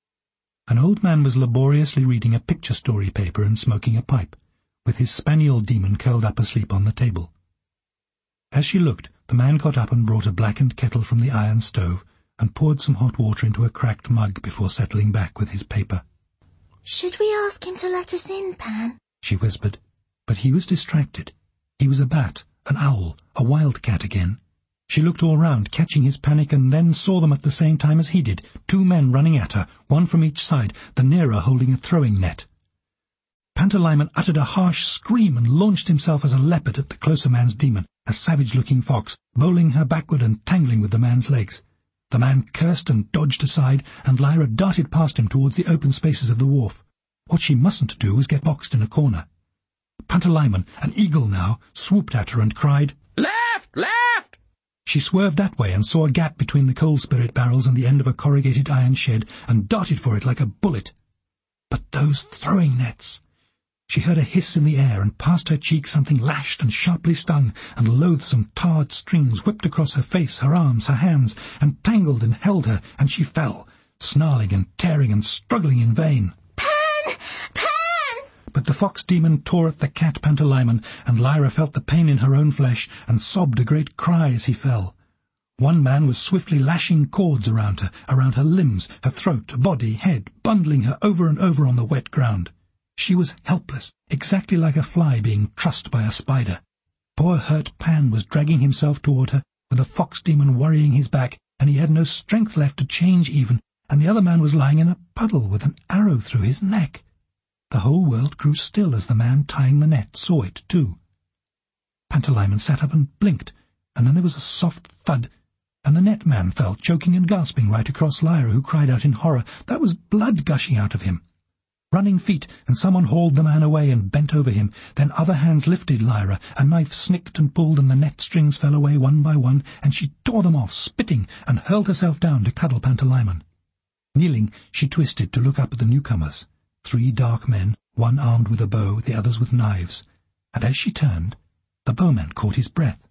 An old man was laboriously reading a picture story paper and smoking a pipe, with his spaniel demon curled up asleep on the table. As she looked, the man got up and brought a blackened kettle from the iron stove and poured some hot water into a cracked mug before settling back with his paper. "Should we ask him to let us in, Pan?" she whispered, but he was distracted. He was a bat, an owl, a wildcat again. She looked all round, catching his panic, and then saw them at the same time as he did, 2 men running at her, one from each side, the nearer holding a throwing net. Pantalaimon uttered a harsh scream and launched himself as a leopard at the closer man's demon, a savage-looking fox, bowling her backward and tangling with the man's legs. The man cursed and dodged aside, and Lyra darted past him towards the open spaces of the wharf. What she mustn't do was get boxed in a corner. Pantalaimon, an eagle now, swooped at her and cried, "Left! Left!" She swerved that way and saw a gap between the coal spirit barrels and the end of a corrugated iron shed and darted for it like a bullet. But those throwing nets! She heard a hiss in the air, and past her cheek something lashed and sharply stung, and loathsome tarred strings whipped across her face, her arms, her hands, and tangled and held her, and she fell, snarling and tearing and struggling in vain. "Pan! Pan!" But the fox demon tore at the cat Pantalaimon, and Lyra felt the pain in her own flesh, and sobbed a great cry as he fell. One man was swiftly lashing cords around her limbs, her throat, body, head, bundling her over and over on the wet ground. She was helpless, exactly like a fly being trussed by a spider. Poor hurt Pan was dragging himself toward her, with the fox demon worrying his back, and he had no strength left to change even, and the other man was lying in a puddle with an arrow through his neck. The whole world grew still as the man tying the net saw it too. Pantalaimon sat up and blinked, and then there was a soft thud, and the net man fell, choking and gasping right across Lyra, who cried out in horror. That was blood gushing out of him. Running feet, and someone hauled the man away and bent over him. Then other hands lifted Lyra, a knife snicked and pulled, and the net strings fell away one by one, and she tore them off, spitting, and hurled herself down to cuddle Pantalaimon. Kneeling, she twisted to look up at the newcomers, 3 dark men, one armed with a bow, the others with knives, and as she turned, the bowman caught his breath.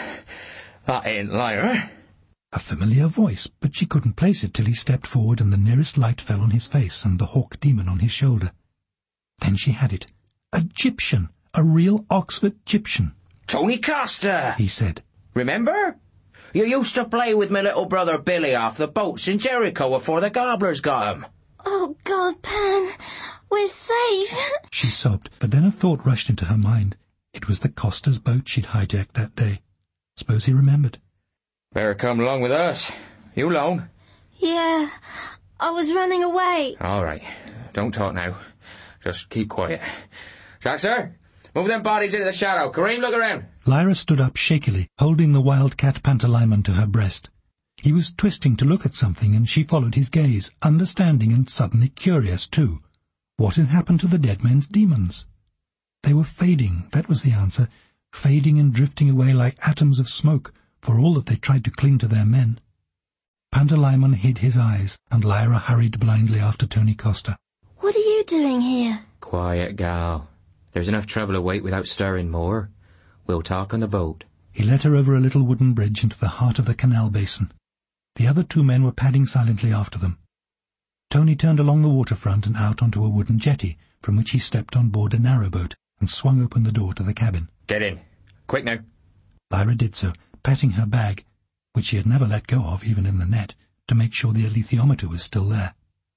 That ain't Lyra. A familiar voice, but she couldn't place it till he stepped forward and the nearest light fell on his face and the hawk demon on his shoulder. Then she had it. A Gyptian, a real Oxford Gyptian. "Tony Coster," he said. "Remember? You used to play with my little brother Billy off the boats in Jericho before the gobblers got him." "Oh, God, Pan, we're safe." She sobbed, but then a thought rushed into her mind. It was the Coster's boat she'd hijacked that day. Suppose he remembered. Better come along with us. You alone? "Yeah, I was running away." All right. Don't talk now. Just keep quiet. Jack, sir, Move them bodies into the shadow. Kareem, look around. Lyra stood up shakily, holding the wildcat Pantalaimon to her breast. He was twisting to look at something, and she followed his gaze, understanding and suddenly curious, too. What had happened to the dead men's demons? They were fading, that was the answer, fading and drifting away like atoms of smoke, for all that they tried to cling to their men. Pantalaimon hid his eyes, and Lyra hurried blindly after Tony Costa. What are you doing here? Quiet, gal. There's enough trouble to wait without stirring more. We'll talk on the boat. He led her over a little wooden bridge into the heart of the canal basin. The other two men were padding silently after them. Tony turned along the waterfront and out onto a wooden jetty, from which he stepped on board a narrowboat and swung open the door to the cabin. Get in. Quick now. Lyra did so, patting her bag, which she had never let go of, even in the net, to make sure the alethiometer was still there.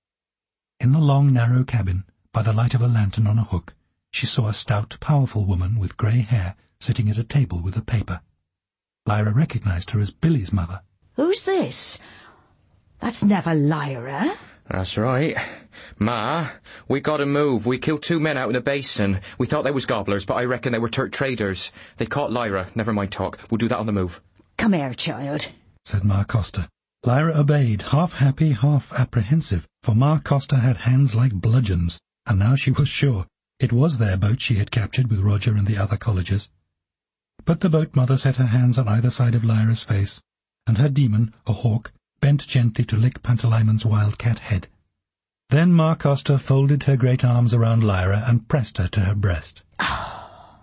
In the long, narrow cabin, by the light of a lantern on a hook, she saw a stout, powerful woman with grey hair sitting at a table with a paper. Lyra recognized her as Billy's mother. Who's this? That's never Lyra. That's right. Ma, we gotta move. We killed 2 men out in the basin. We thought they was gobblers, but I reckon they were Turk traders. They caught Lyra. Never mind talk. We'll do that on the move. Come here, child, said Ma Costa. Lyra obeyed, half happy, half apprehensive, for Ma Costa had hands like bludgeons, and now she was sure it was their boat she had captured with Roger and the other collegers. But the boat mother set her hands on either side of Lyra's face, and her demon, a hawk, bent gently to lick Pantalaimon's wildcat head. Then Ma Costa folded her great arms around Lyra and pressed her to her breast. Oh,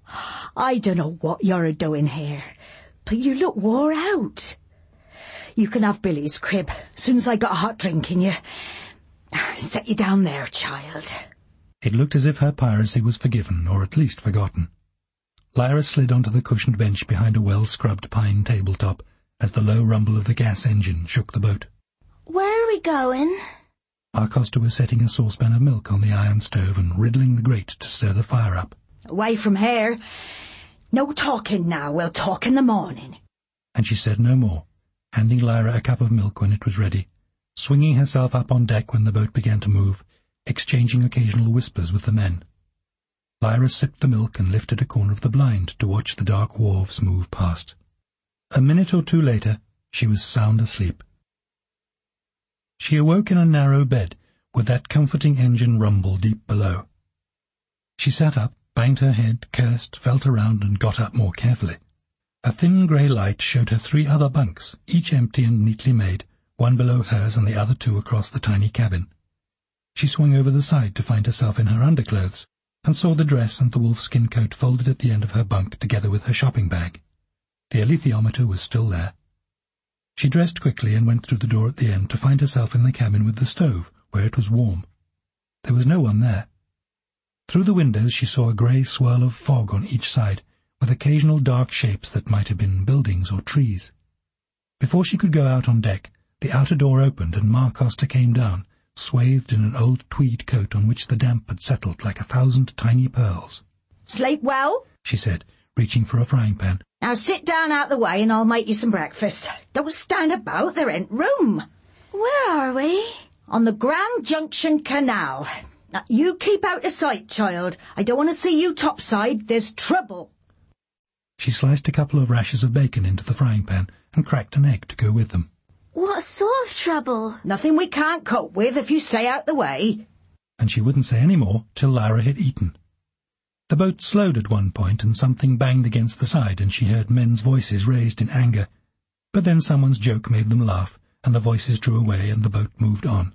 I don't know what you're a-doing here, but you look wore out. You can have Billy's crib, soon as I got a hot drink in you. Set you down there, child. It looked as if her piracy was forgiven, or at least forgotten. Lyra slid onto the cushioned bench behind a well-scrubbed pine tabletop, as the low rumble of the gas engine shook the boat. Where are we going? Ma Costa was setting a saucepan of milk on the iron stove and riddling the grate to stir the fire up. Away from here. No talking now, we'll talk in the morning. And she said no more, handing Lyra a cup of milk when it was ready, swinging herself up on deck when the boat began to move, exchanging occasional whispers with the men. Lyra sipped the milk and lifted a corner of the blind to watch the dark wharves move past. A minute or two later, she was sound asleep. She awoke in a narrow bed, with that comforting engine rumble deep below. She sat up, banged her head, cursed, felt around, and got up more carefully. A thin grey light showed her 3 other bunks, each empty and neatly made, one below hers and the other 2 across the tiny cabin. She swung over the side to find herself in her underclothes, and saw the dress and the wolfskin coat folded at the end of her bunk together with her shopping bag. The alethiometer was still there. She dressed quickly and went through the door at the end to find herself in the cabin with the stove, where it was warm. There was no one there. Through the windows she saw a grey swirl of fog on each side, with occasional dark shapes that might have been buildings or trees. Before she could go out on deck, the outer door opened and Ma Costa came down, swathed in an old tweed coat on which the damp had settled like 1,000 tiny pearls. Sleep well? She said, reaching for a frying pan. Now sit down out the way and I'll make you some breakfast. Don't stand about, there ain't room. Where are we? On the Grand Junction Canal. Now, you keep out of sight, child. I don't want to see you topside. There's trouble. She sliced a couple of rashers of bacon into the frying pan and cracked an egg to go with them. What sort of trouble? Nothing we can't cope with if you stay out the way. And she wouldn't say any more till Lyra had eaten. The boat slowed at one point and something banged against the side and she heard men's voices raised in anger. But then someone's joke made them laugh and the voices drew away and the boat moved on.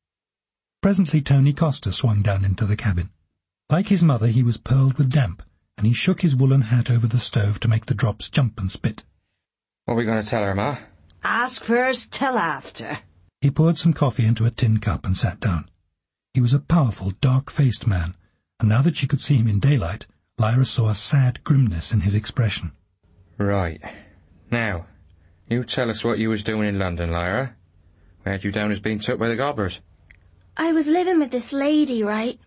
Presently Tony Costa swung down into the cabin. Like his mother, he was pearled with damp, and he shook his woolen hat over the stove to make the drops jump and spit. What are we going to tell her, Ma? Ask first, tell after. He poured some coffee into a tin cup and sat down. He was a powerful, dark-faced man, and now that she could see him in daylight, Lyra saw a sad grimness in his expression. Right. Now, you tell us what you was doing in London, Lyra. We had you down as being took by the gobblers. I was living with this lady, right?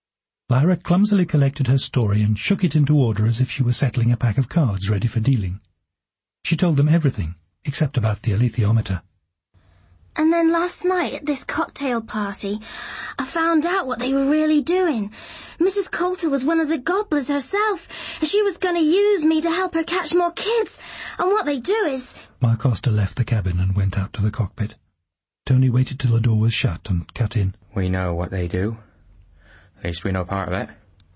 Lyra clumsily collected her story and shook it into order as if she were settling a pack of cards ready for dealing. She told them everything, except about the alethiometer. And then last night at this cocktail party, I found out what they were really doing. Mrs. Coulter was one of the gobblers herself, and she was going to use me to help her catch more kids. And what they do is... Ma Costa left the cabin and went out to the cockpit. Tony waited till the door was shut and cut in. We know what they do. At least we know part of it.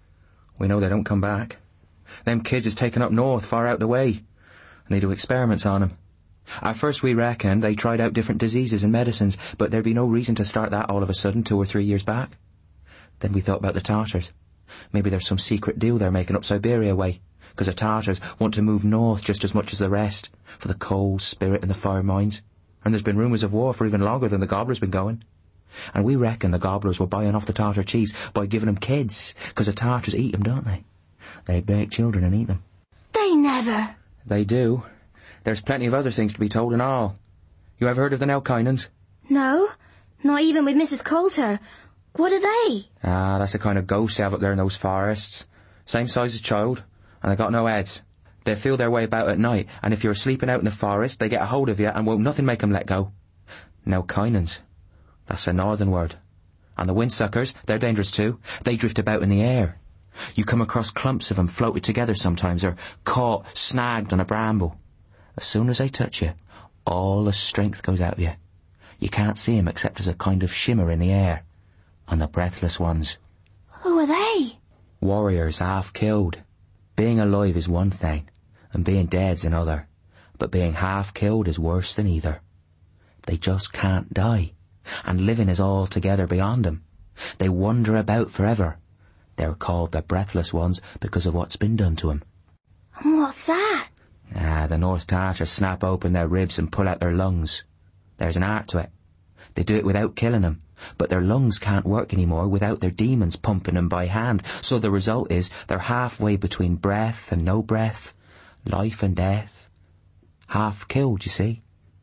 We know they don't come back. Them kids is taken up north, far out the way, and they do experiments on 'em. At first we reckoned they tried out different diseases and medicines, but there'd be no reason to start that all of a sudden 2 or 3 years back. Then we thought about the Tartars. Maybe there's some secret deal they're making up Siberia way, 'cause the Tartars want to move north just as much as the rest, for the coal, spirit and the fire mines. And there's been rumours of war for even longer than the gobblers been going. And we reckon the gobblers were buying off the Tartar chiefs by giving 'em kids, 'cause the Tartars eat 'em, don't they? They bake children and eat them. They never... They do. There's plenty of other things to be told and all. You ever heard of the Nelkinans? No, not even with Mrs. Coulter. What are they? Ah, that's the kind of ghosts they have up there in those forests. Same size as child, and they got no heads. They feel their way about at night, and if you're sleeping out in the forest, they get a hold of you and won't nothing make 'em let go. Nelkinans. That's a northern word. And the windsuckers, they're dangerous too. They drift about in the air. You come across clumps of 'em floated together sometimes, or caught, snagged on a bramble. As soon as they touch you, all the strength goes out of you. You can't see 'em except as a kind of shimmer in the air. And the breathless ones. Who are they? Warriors half killed. Being alive is one thing, and being dead's another. But being half killed is worse than either. They just can't die, and living is altogether beyond 'em. They wander about forever. They're called the breathless ones because of what's been done to 'em. And what's that? The North Tartars snap open their ribs and pull out their lungs. There's an art to it. They do it without killing 'em, but their lungs can't work anymore without their demons pumping 'em by hand, so the result is they're halfway between breath and no breath, life and death. Half killed, you see.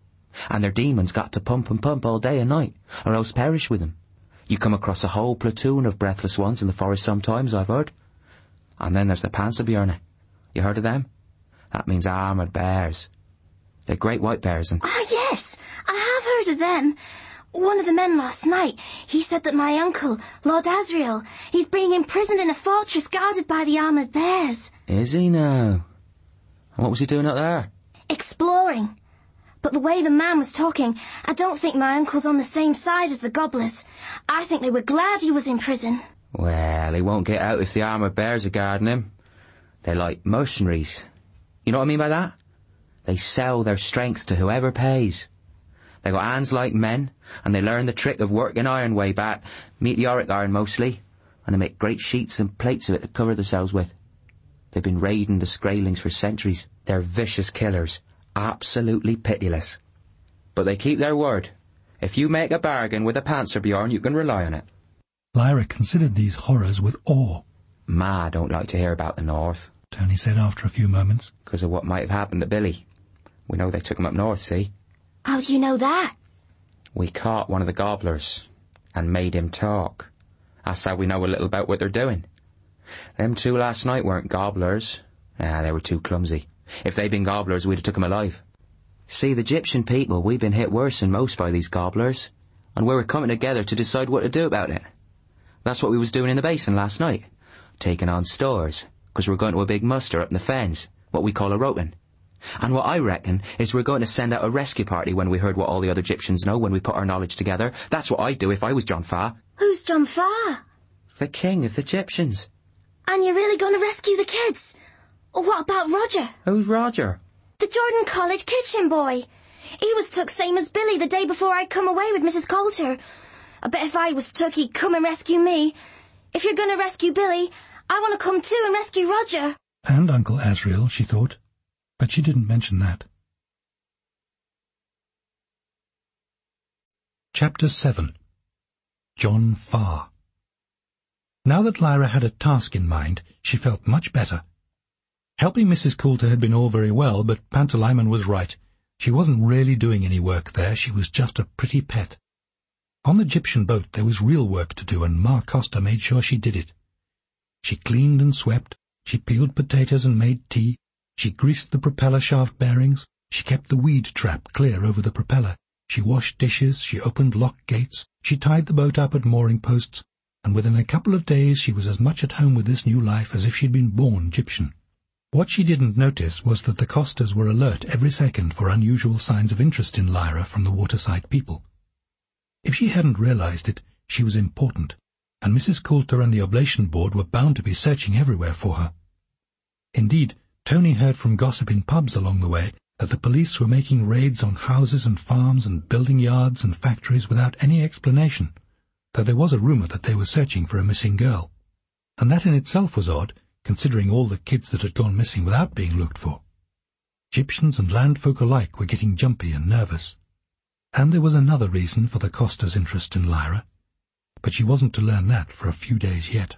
And their demons got to pump and pump all day and night, or else perish with 'em. You come across a whole platoon of breathless ones in the forest sometimes, I've heard. And then there's the Panzerbjörn. You heard of them? That means armoured bears. They're great white bears and... Ah, yes, I have heard of them. One of the men last night, he said that my uncle, Lord Asriel, he's being imprisoned in a fortress guarded by the armoured bears. Is he now? And what was he doing up there? Exploring. But the way the man was talking, I don't think my uncle's on the same side as the gobblers. I think they were glad he was in prison. Well, he won't get out if the armoured bears are guarding him. They're like mercenaries. You know what I mean by that? They sell their strength to whoever pays. They got hands like men, and they learn the trick of working iron way back, meteoric iron mostly, and they make great sheets and plates of it to cover themselves with. They've been raiding the Skraelings for centuries. They're vicious killers, absolutely pitiless. But they keep their word. If you make a bargain with a Panzerbjörn, you can rely on it. Lyra considered these horrors with awe. Ma don't like to hear about the north, Tony said after a few moments. 'Cause of what might have happened to Billy. We know they took him up north, see? How do you know that? We caught one of the gobblers and made him talk. That's how we know a little about what they're doing. Them 2 last night weren't gobblers. They were too clumsy. If they'd been gobblers, we'd have took 'em alive. See, the Egyptian people, we've been hit worse than most by these gobblers, and we were coming together to decide what to do about it. That's what we was doing in the basin last night, taking on stores, 'cause we're going to a big muster up in the fens, what we call a rotin'. And what I reckon is we're going to send out a rescue party when we heard what all the other Egyptians know, when we put our knowledge together. That's what I'd do if I was John Farr. Who's John Farr? The king of the Egyptians. And you're really going to rescue the kids? Or what about Roger? Who's Roger? The Jordan College kitchen boy. He was took same as Billy the day before I come away with Mrs. Coulter. I bet if I was took, he'd come and rescue me. If you're going to rescue Billy, I want to come too and rescue Roger. And Uncle Asriel, she thought. But she didn't mention that. Chapter 7. John Farr. Now that Lyra had a task in mind, she felt much better. Helping Mrs. Coulter had been all very well, but Pantalaimon was right. She wasn't really doing any work there, she was just a pretty pet. On the Egyptian boat there was real work to do, and Ma Costa made sure she did it. She cleaned and swept, she peeled potatoes and made tea, she greased the propeller shaft bearings, she kept the weed trap clear over the propeller, She washed dishes, she opened lock gates, she tied the boat up at mooring posts, and within a couple of days she was as much at home with this new life as if she'd been born Gyptian. What she didn't notice was that the costers were alert every second for unusual signs of interest in Lyra from the waterside people. If she hadn't realized it, she was important, and Mrs. Coulter and the Oblation Board were bound to be searching everywhere for her. Indeed, Tony heard from gossip in pubs along the way that the police were making raids on houses and farms and building yards and factories without any explanation, though there was a rumour that they were searching for a missing girl. And that in itself was odd, considering all the kids that had gone missing without being looked for. Gyptians and landfolk alike were getting jumpy and nervous. And there was another reason for the costers' interest in Lyra, but she wasn't to learn that for a few days yet.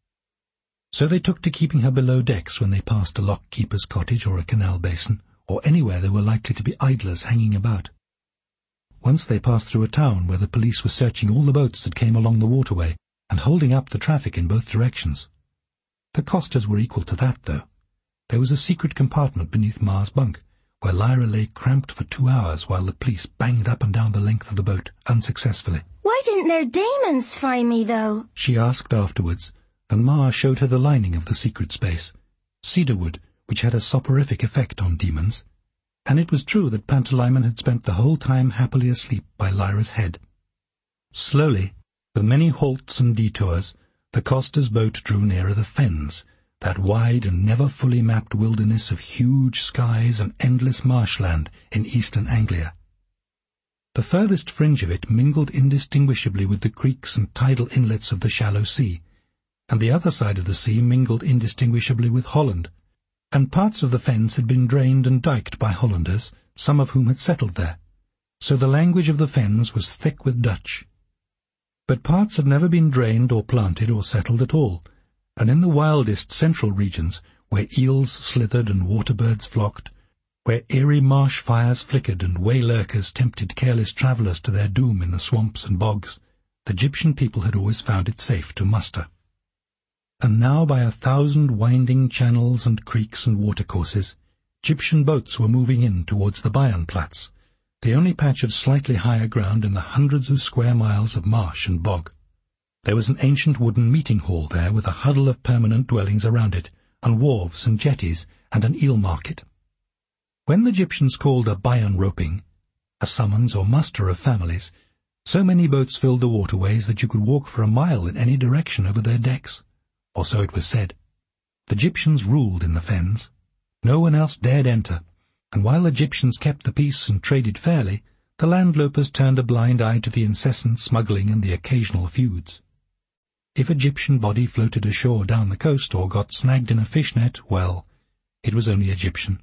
So they took to keeping her below decks when they passed a lock-keeper's cottage or a canal basin, or anywhere there were likely to be idlers hanging about. Once they passed through a town where the police were searching all the boats that came along the waterway and holding up the traffic in both directions. The costers were equal to that, though. There was a secret compartment beneath Ma's bunk, where Lyra lay cramped for 2 hours while the police banged up and down the length of the boat, unsuccessfully. Why didn't their demons find me, though? She asked afterwards, and Ma showed her the lining of the secret space, cedarwood, which had a soporific effect on demons, and it was true that Pantalaimon had spent the whole time happily asleep by Lyra's head. Slowly, with many halts and detours, the costers' boat drew nearer the fens, that wide and never fully mapped wilderness of huge skies and endless marshland in eastern Anglia. The furthest fringe of it mingled indistinguishably with the creeks and tidal inlets of the shallow sea, and the other side of the sea mingled indistinguishably with Holland, and parts of the fens had been drained and diked by Hollanders, some of whom had settled there, so the language of the fens was thick with Dutch. But parts had never been drained or planted or settled at all, and in the wildest central regions, where eels slithered and waterbirds flocked, where eerie marsh fires flickered and way-lurkers tempted careless travellers to their doom in the swamps and bogs, the Gyptian people had always found it safe to muster. And now by 1,000 winding channels and creeks and watercourses, Gyptian boats were moving in towards the Bayanplatz, the only patch of slightly higher ground in the hundreds of square miles of marsh and bog. There was an ancient wooden meeting hall there with a huddle of permanent dwellings around it, and wharves and jetties, and an eel market. When the Gyptians called a bayan roping, a summons or muster of families, so many boats filled the waterways that you could walk for a mile in any direction over their decks, or so it was said. The Gyptians ruled in the fens. No one else dared enter, and while the Gyptians kept the peace and traded fairly, the landlopers turned a blind eye to the incessant smuggling and the occasional feuds. If a Gyptian body floated ashore down the coast or got snagged in a fishnet, well, it was only a Gyptian.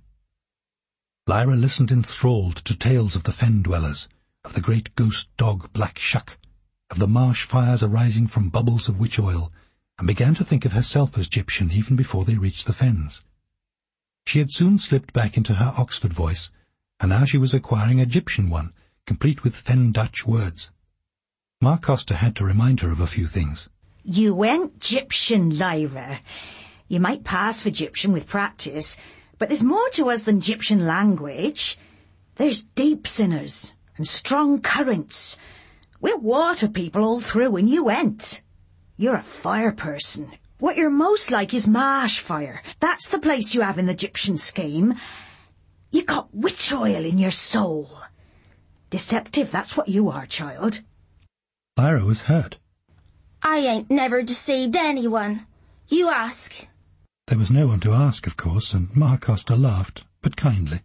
Lyra listened enthralled to tales of the fen-dwellers, of the great ghost dog Black Shuck, of the marsh fires arising from bubbles of witch oil, and began to think of herself as Gyptian even before they reached the fens. She had soon slipped back into her Oxford voice, and now she was acquiring a Gyptian one, complete with Fen Dutch words. Ma Costa had to remind her of a few things. You went Gyptian, Lyra. You might pass for Gyptian with practice, but there's more to us than Gyptian language. There's deeps in us, and strong currents. We're water people all through, and you ain't. You're a fire person. What you're most like is marsh fire. That's the place you have in the Gyptian scheme. You got witch oil in your soul. Deceptive, that's what you are, child. Lyra was hurt. I ain't never deceived anyone. You ask. There was no one to ask, of course, and Ma Costa laughed, but kindly.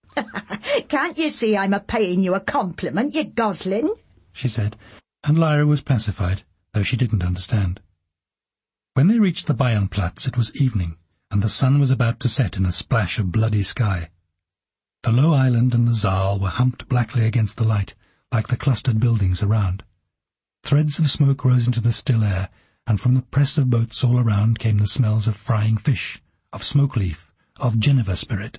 Can't you see I'm a-paying you a compliment, you goslin? She said, and Lyra was pacified, though she didn't understand. When they reached the Bayanplatz, it was evening, and the sun was about to set in a splash of bloody sky. The low island and the Zaal were humped blackly against the light, like the clustered buildings around. Threads of smoke rose into the still air, and from the press of boats all around came the smells of frying fish, of smoke leaf, of Geneva spirit.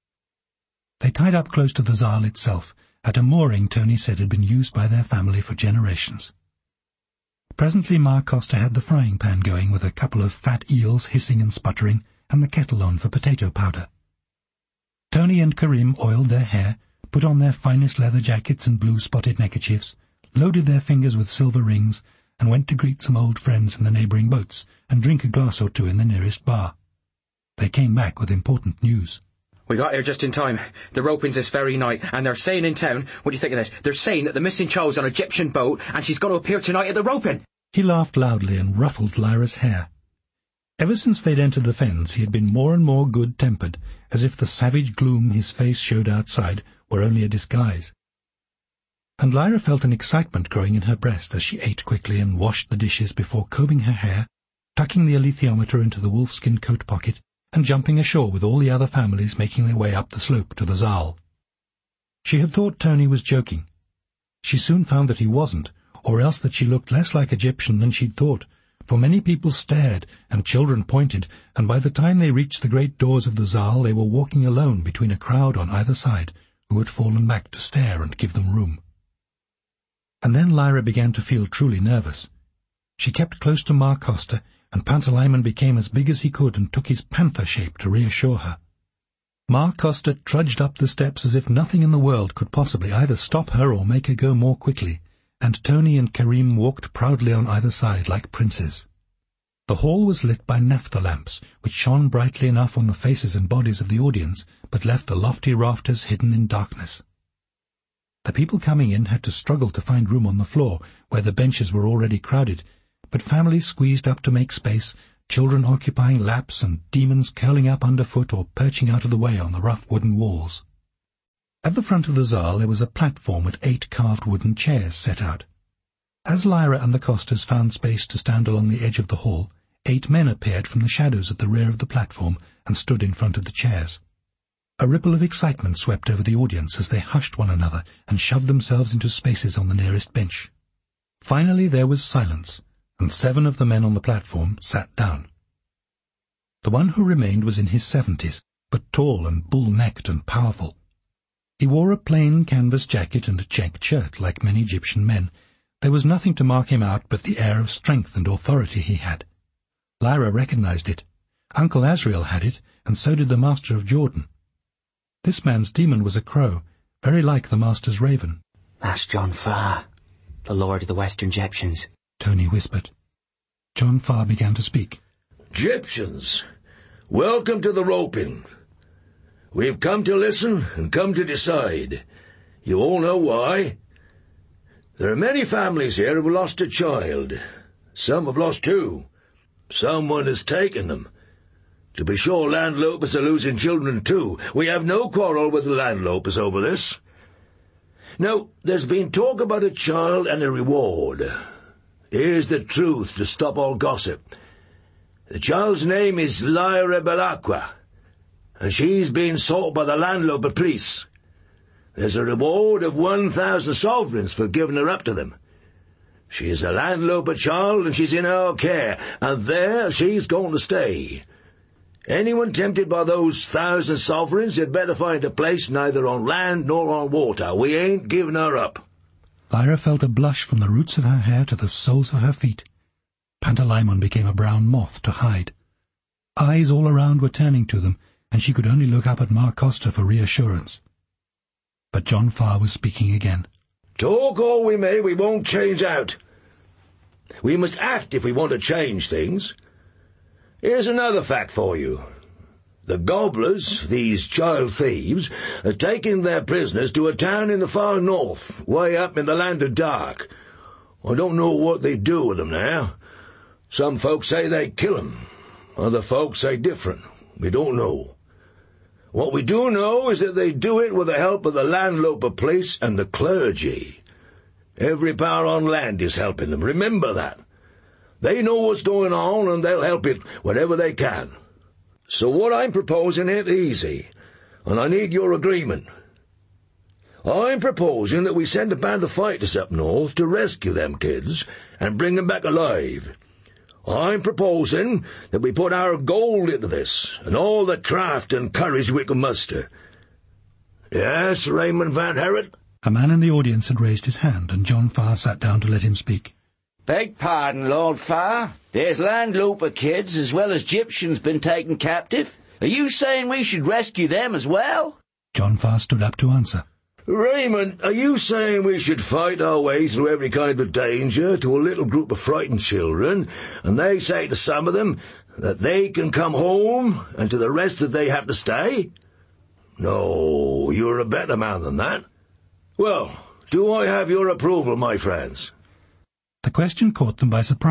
They tied up close to the Zaal itself, at a mooring Tony said had been used by their family for generations. Presently Ma Costa had the frying pan going with a couple of fat eels hissing and sputtering, and the kettle on for potato powder. Tony and Karim oiled their hair, put on their finest leather jackets and blue-spotted neckerchiefs, loaded their fingers with silver rings, and went to greet some old friends in the neighbouring boats and drink a glass or two in the nearest bar. They came back with important news. We got here just in time. The roping's this very night, and they're saying in town, what do you think of this? They're saying that the missing child's on an Egyptian boat, and she's going to appear tonight at the roping. He laughed loudly and ruffled Lyra's hair. Ever since they'd entered the fens, he had been more and more good-tempered, as if the savage gloom his face showed outside were only a disguise. And Lyra felt an excitement growing in her breast as she ate quickly and washed the dishes before combing her hair, tucking the alethiometer into the wolfskin coat pocket, and jumping ashore with all the other families making their way up the slope to the Zaal. She had thought Tony was joking. She soon found that he wasn't, or else that she looked less like Egyptian than she'd thought, for many people stared and children pointed, and by the time they reached the great doors of the Zaal they were walking alone between a crowd on either side who had fallen back to stare and give them room. And then Lyra began to feel truly nervous. She kept close to Ma Costa, and Pantalaimon became as big as he could and took his panther shape to reassure her. Ma Costa trudged up the steps as if nothing in the world could possibly either stop her or make her go more quickly, and Tony and Karim walked proudly on either side like princes. The hall was lit by naphtha lamps, which shone brightly enough on the faces and bodies of the audience, but left the lofty rafters hidden in darkness. The people coming in had to struggle to find room on the floor, where the benches were already crowded, but families squeezed up to make space, children occupying laps and demons curling up underfoot or perching out of the way on the rough wooden walls. At the front of the Zaal there was a platform with 8 carved wooden chairs set out. As Lyra and the Costas found space to stand along the edge of the hall, 8 men appeared from the shadows at the rear of the platform and stood in front of the chairs. A ripple of excitement swept over the audience as they hushed one another and shoved themselves into spaces on the nearest bench. Finally there was silence, and 7 of the men on the platform sat down. The one who remained was in his 70s, but tall and bull-necked and powerful. He wore a plain canvas jacket and a checked shirt, like many Egyptian men. There was nothing to mark him out but the air of strength and authority he had. Lyra recognized it. Uncle Azrael had it, and so did the Master of Jordan. This man's demon was a crow, very like the Master's raven. That's John Farr, the Lord of the Western Egyptians, Tony whispered. John Farr began to speak. Egyptians, welcome to the roping. We've come to listen and come to decide. You all know why. There are many families here who have lost a child. Some have lost 2. Someone has taken them. To be sure, landlopers are losing children too. We have no quarrel with the landlopers over this. Now, there's been talk about a child and a reward. Here's the truth to stop all gossip. The child's name is Lyra Belacqua, and she's been sought by the landloper police. There's a reward of 1,000 sovereigns for giving her up to them. She's a landloper child, and she's in our care, and there she's going to stay. Anyone tempted by those 1,000 sovereigns had better find a place neither on land nor on water. We ain't giving her up. Lyra felt a blush from the roots of her hair to the soles of her feet. Pantalaimon became a brown moth to hide. Eyes all around were turning to them, and she could only look up at Ma Costa for reassurance. But John Farr was speaking again. Talk all we may, we won't change out. We must act if we want to change things. Here's another fact for you. The gobblers, these child thieves, are taking their prisoners to a town in the far north, way up in the land of dark. I don't know what they do with them now. Some folks say they kill them. Other folks say different. We don't know. What we do know is that they do it with the help of the landloper police and the clergy. Every power on land is helping them. Remember that. They know what's going on, and they'll help it wherever they can. So what I'm proposing ain't easy, and I need your agreement. I'm proposing that we send a band of fighters up north to rescue them kids and bring them back alive. I'm proposing that we put our gold into this, and all the craft and courage we can muster. Yes, Raymond Van Herritt? A man in the audience had raised his hand, and John Farr sat down to let him speak. Beg pardon, Lord Farr. There's landlooper kids as well as Egyptians been taken captive. Are you saying we should rescue them as well? John Farr stood up to answer. Raymond, are you saying we should fight our way through every kind of danger to a little group of frightened children, and they say to some of them that they can come home, and to the rest that they have to stay? No, you're a better man than that. Well, do I have your approval, my friends? The question caught them by surprise.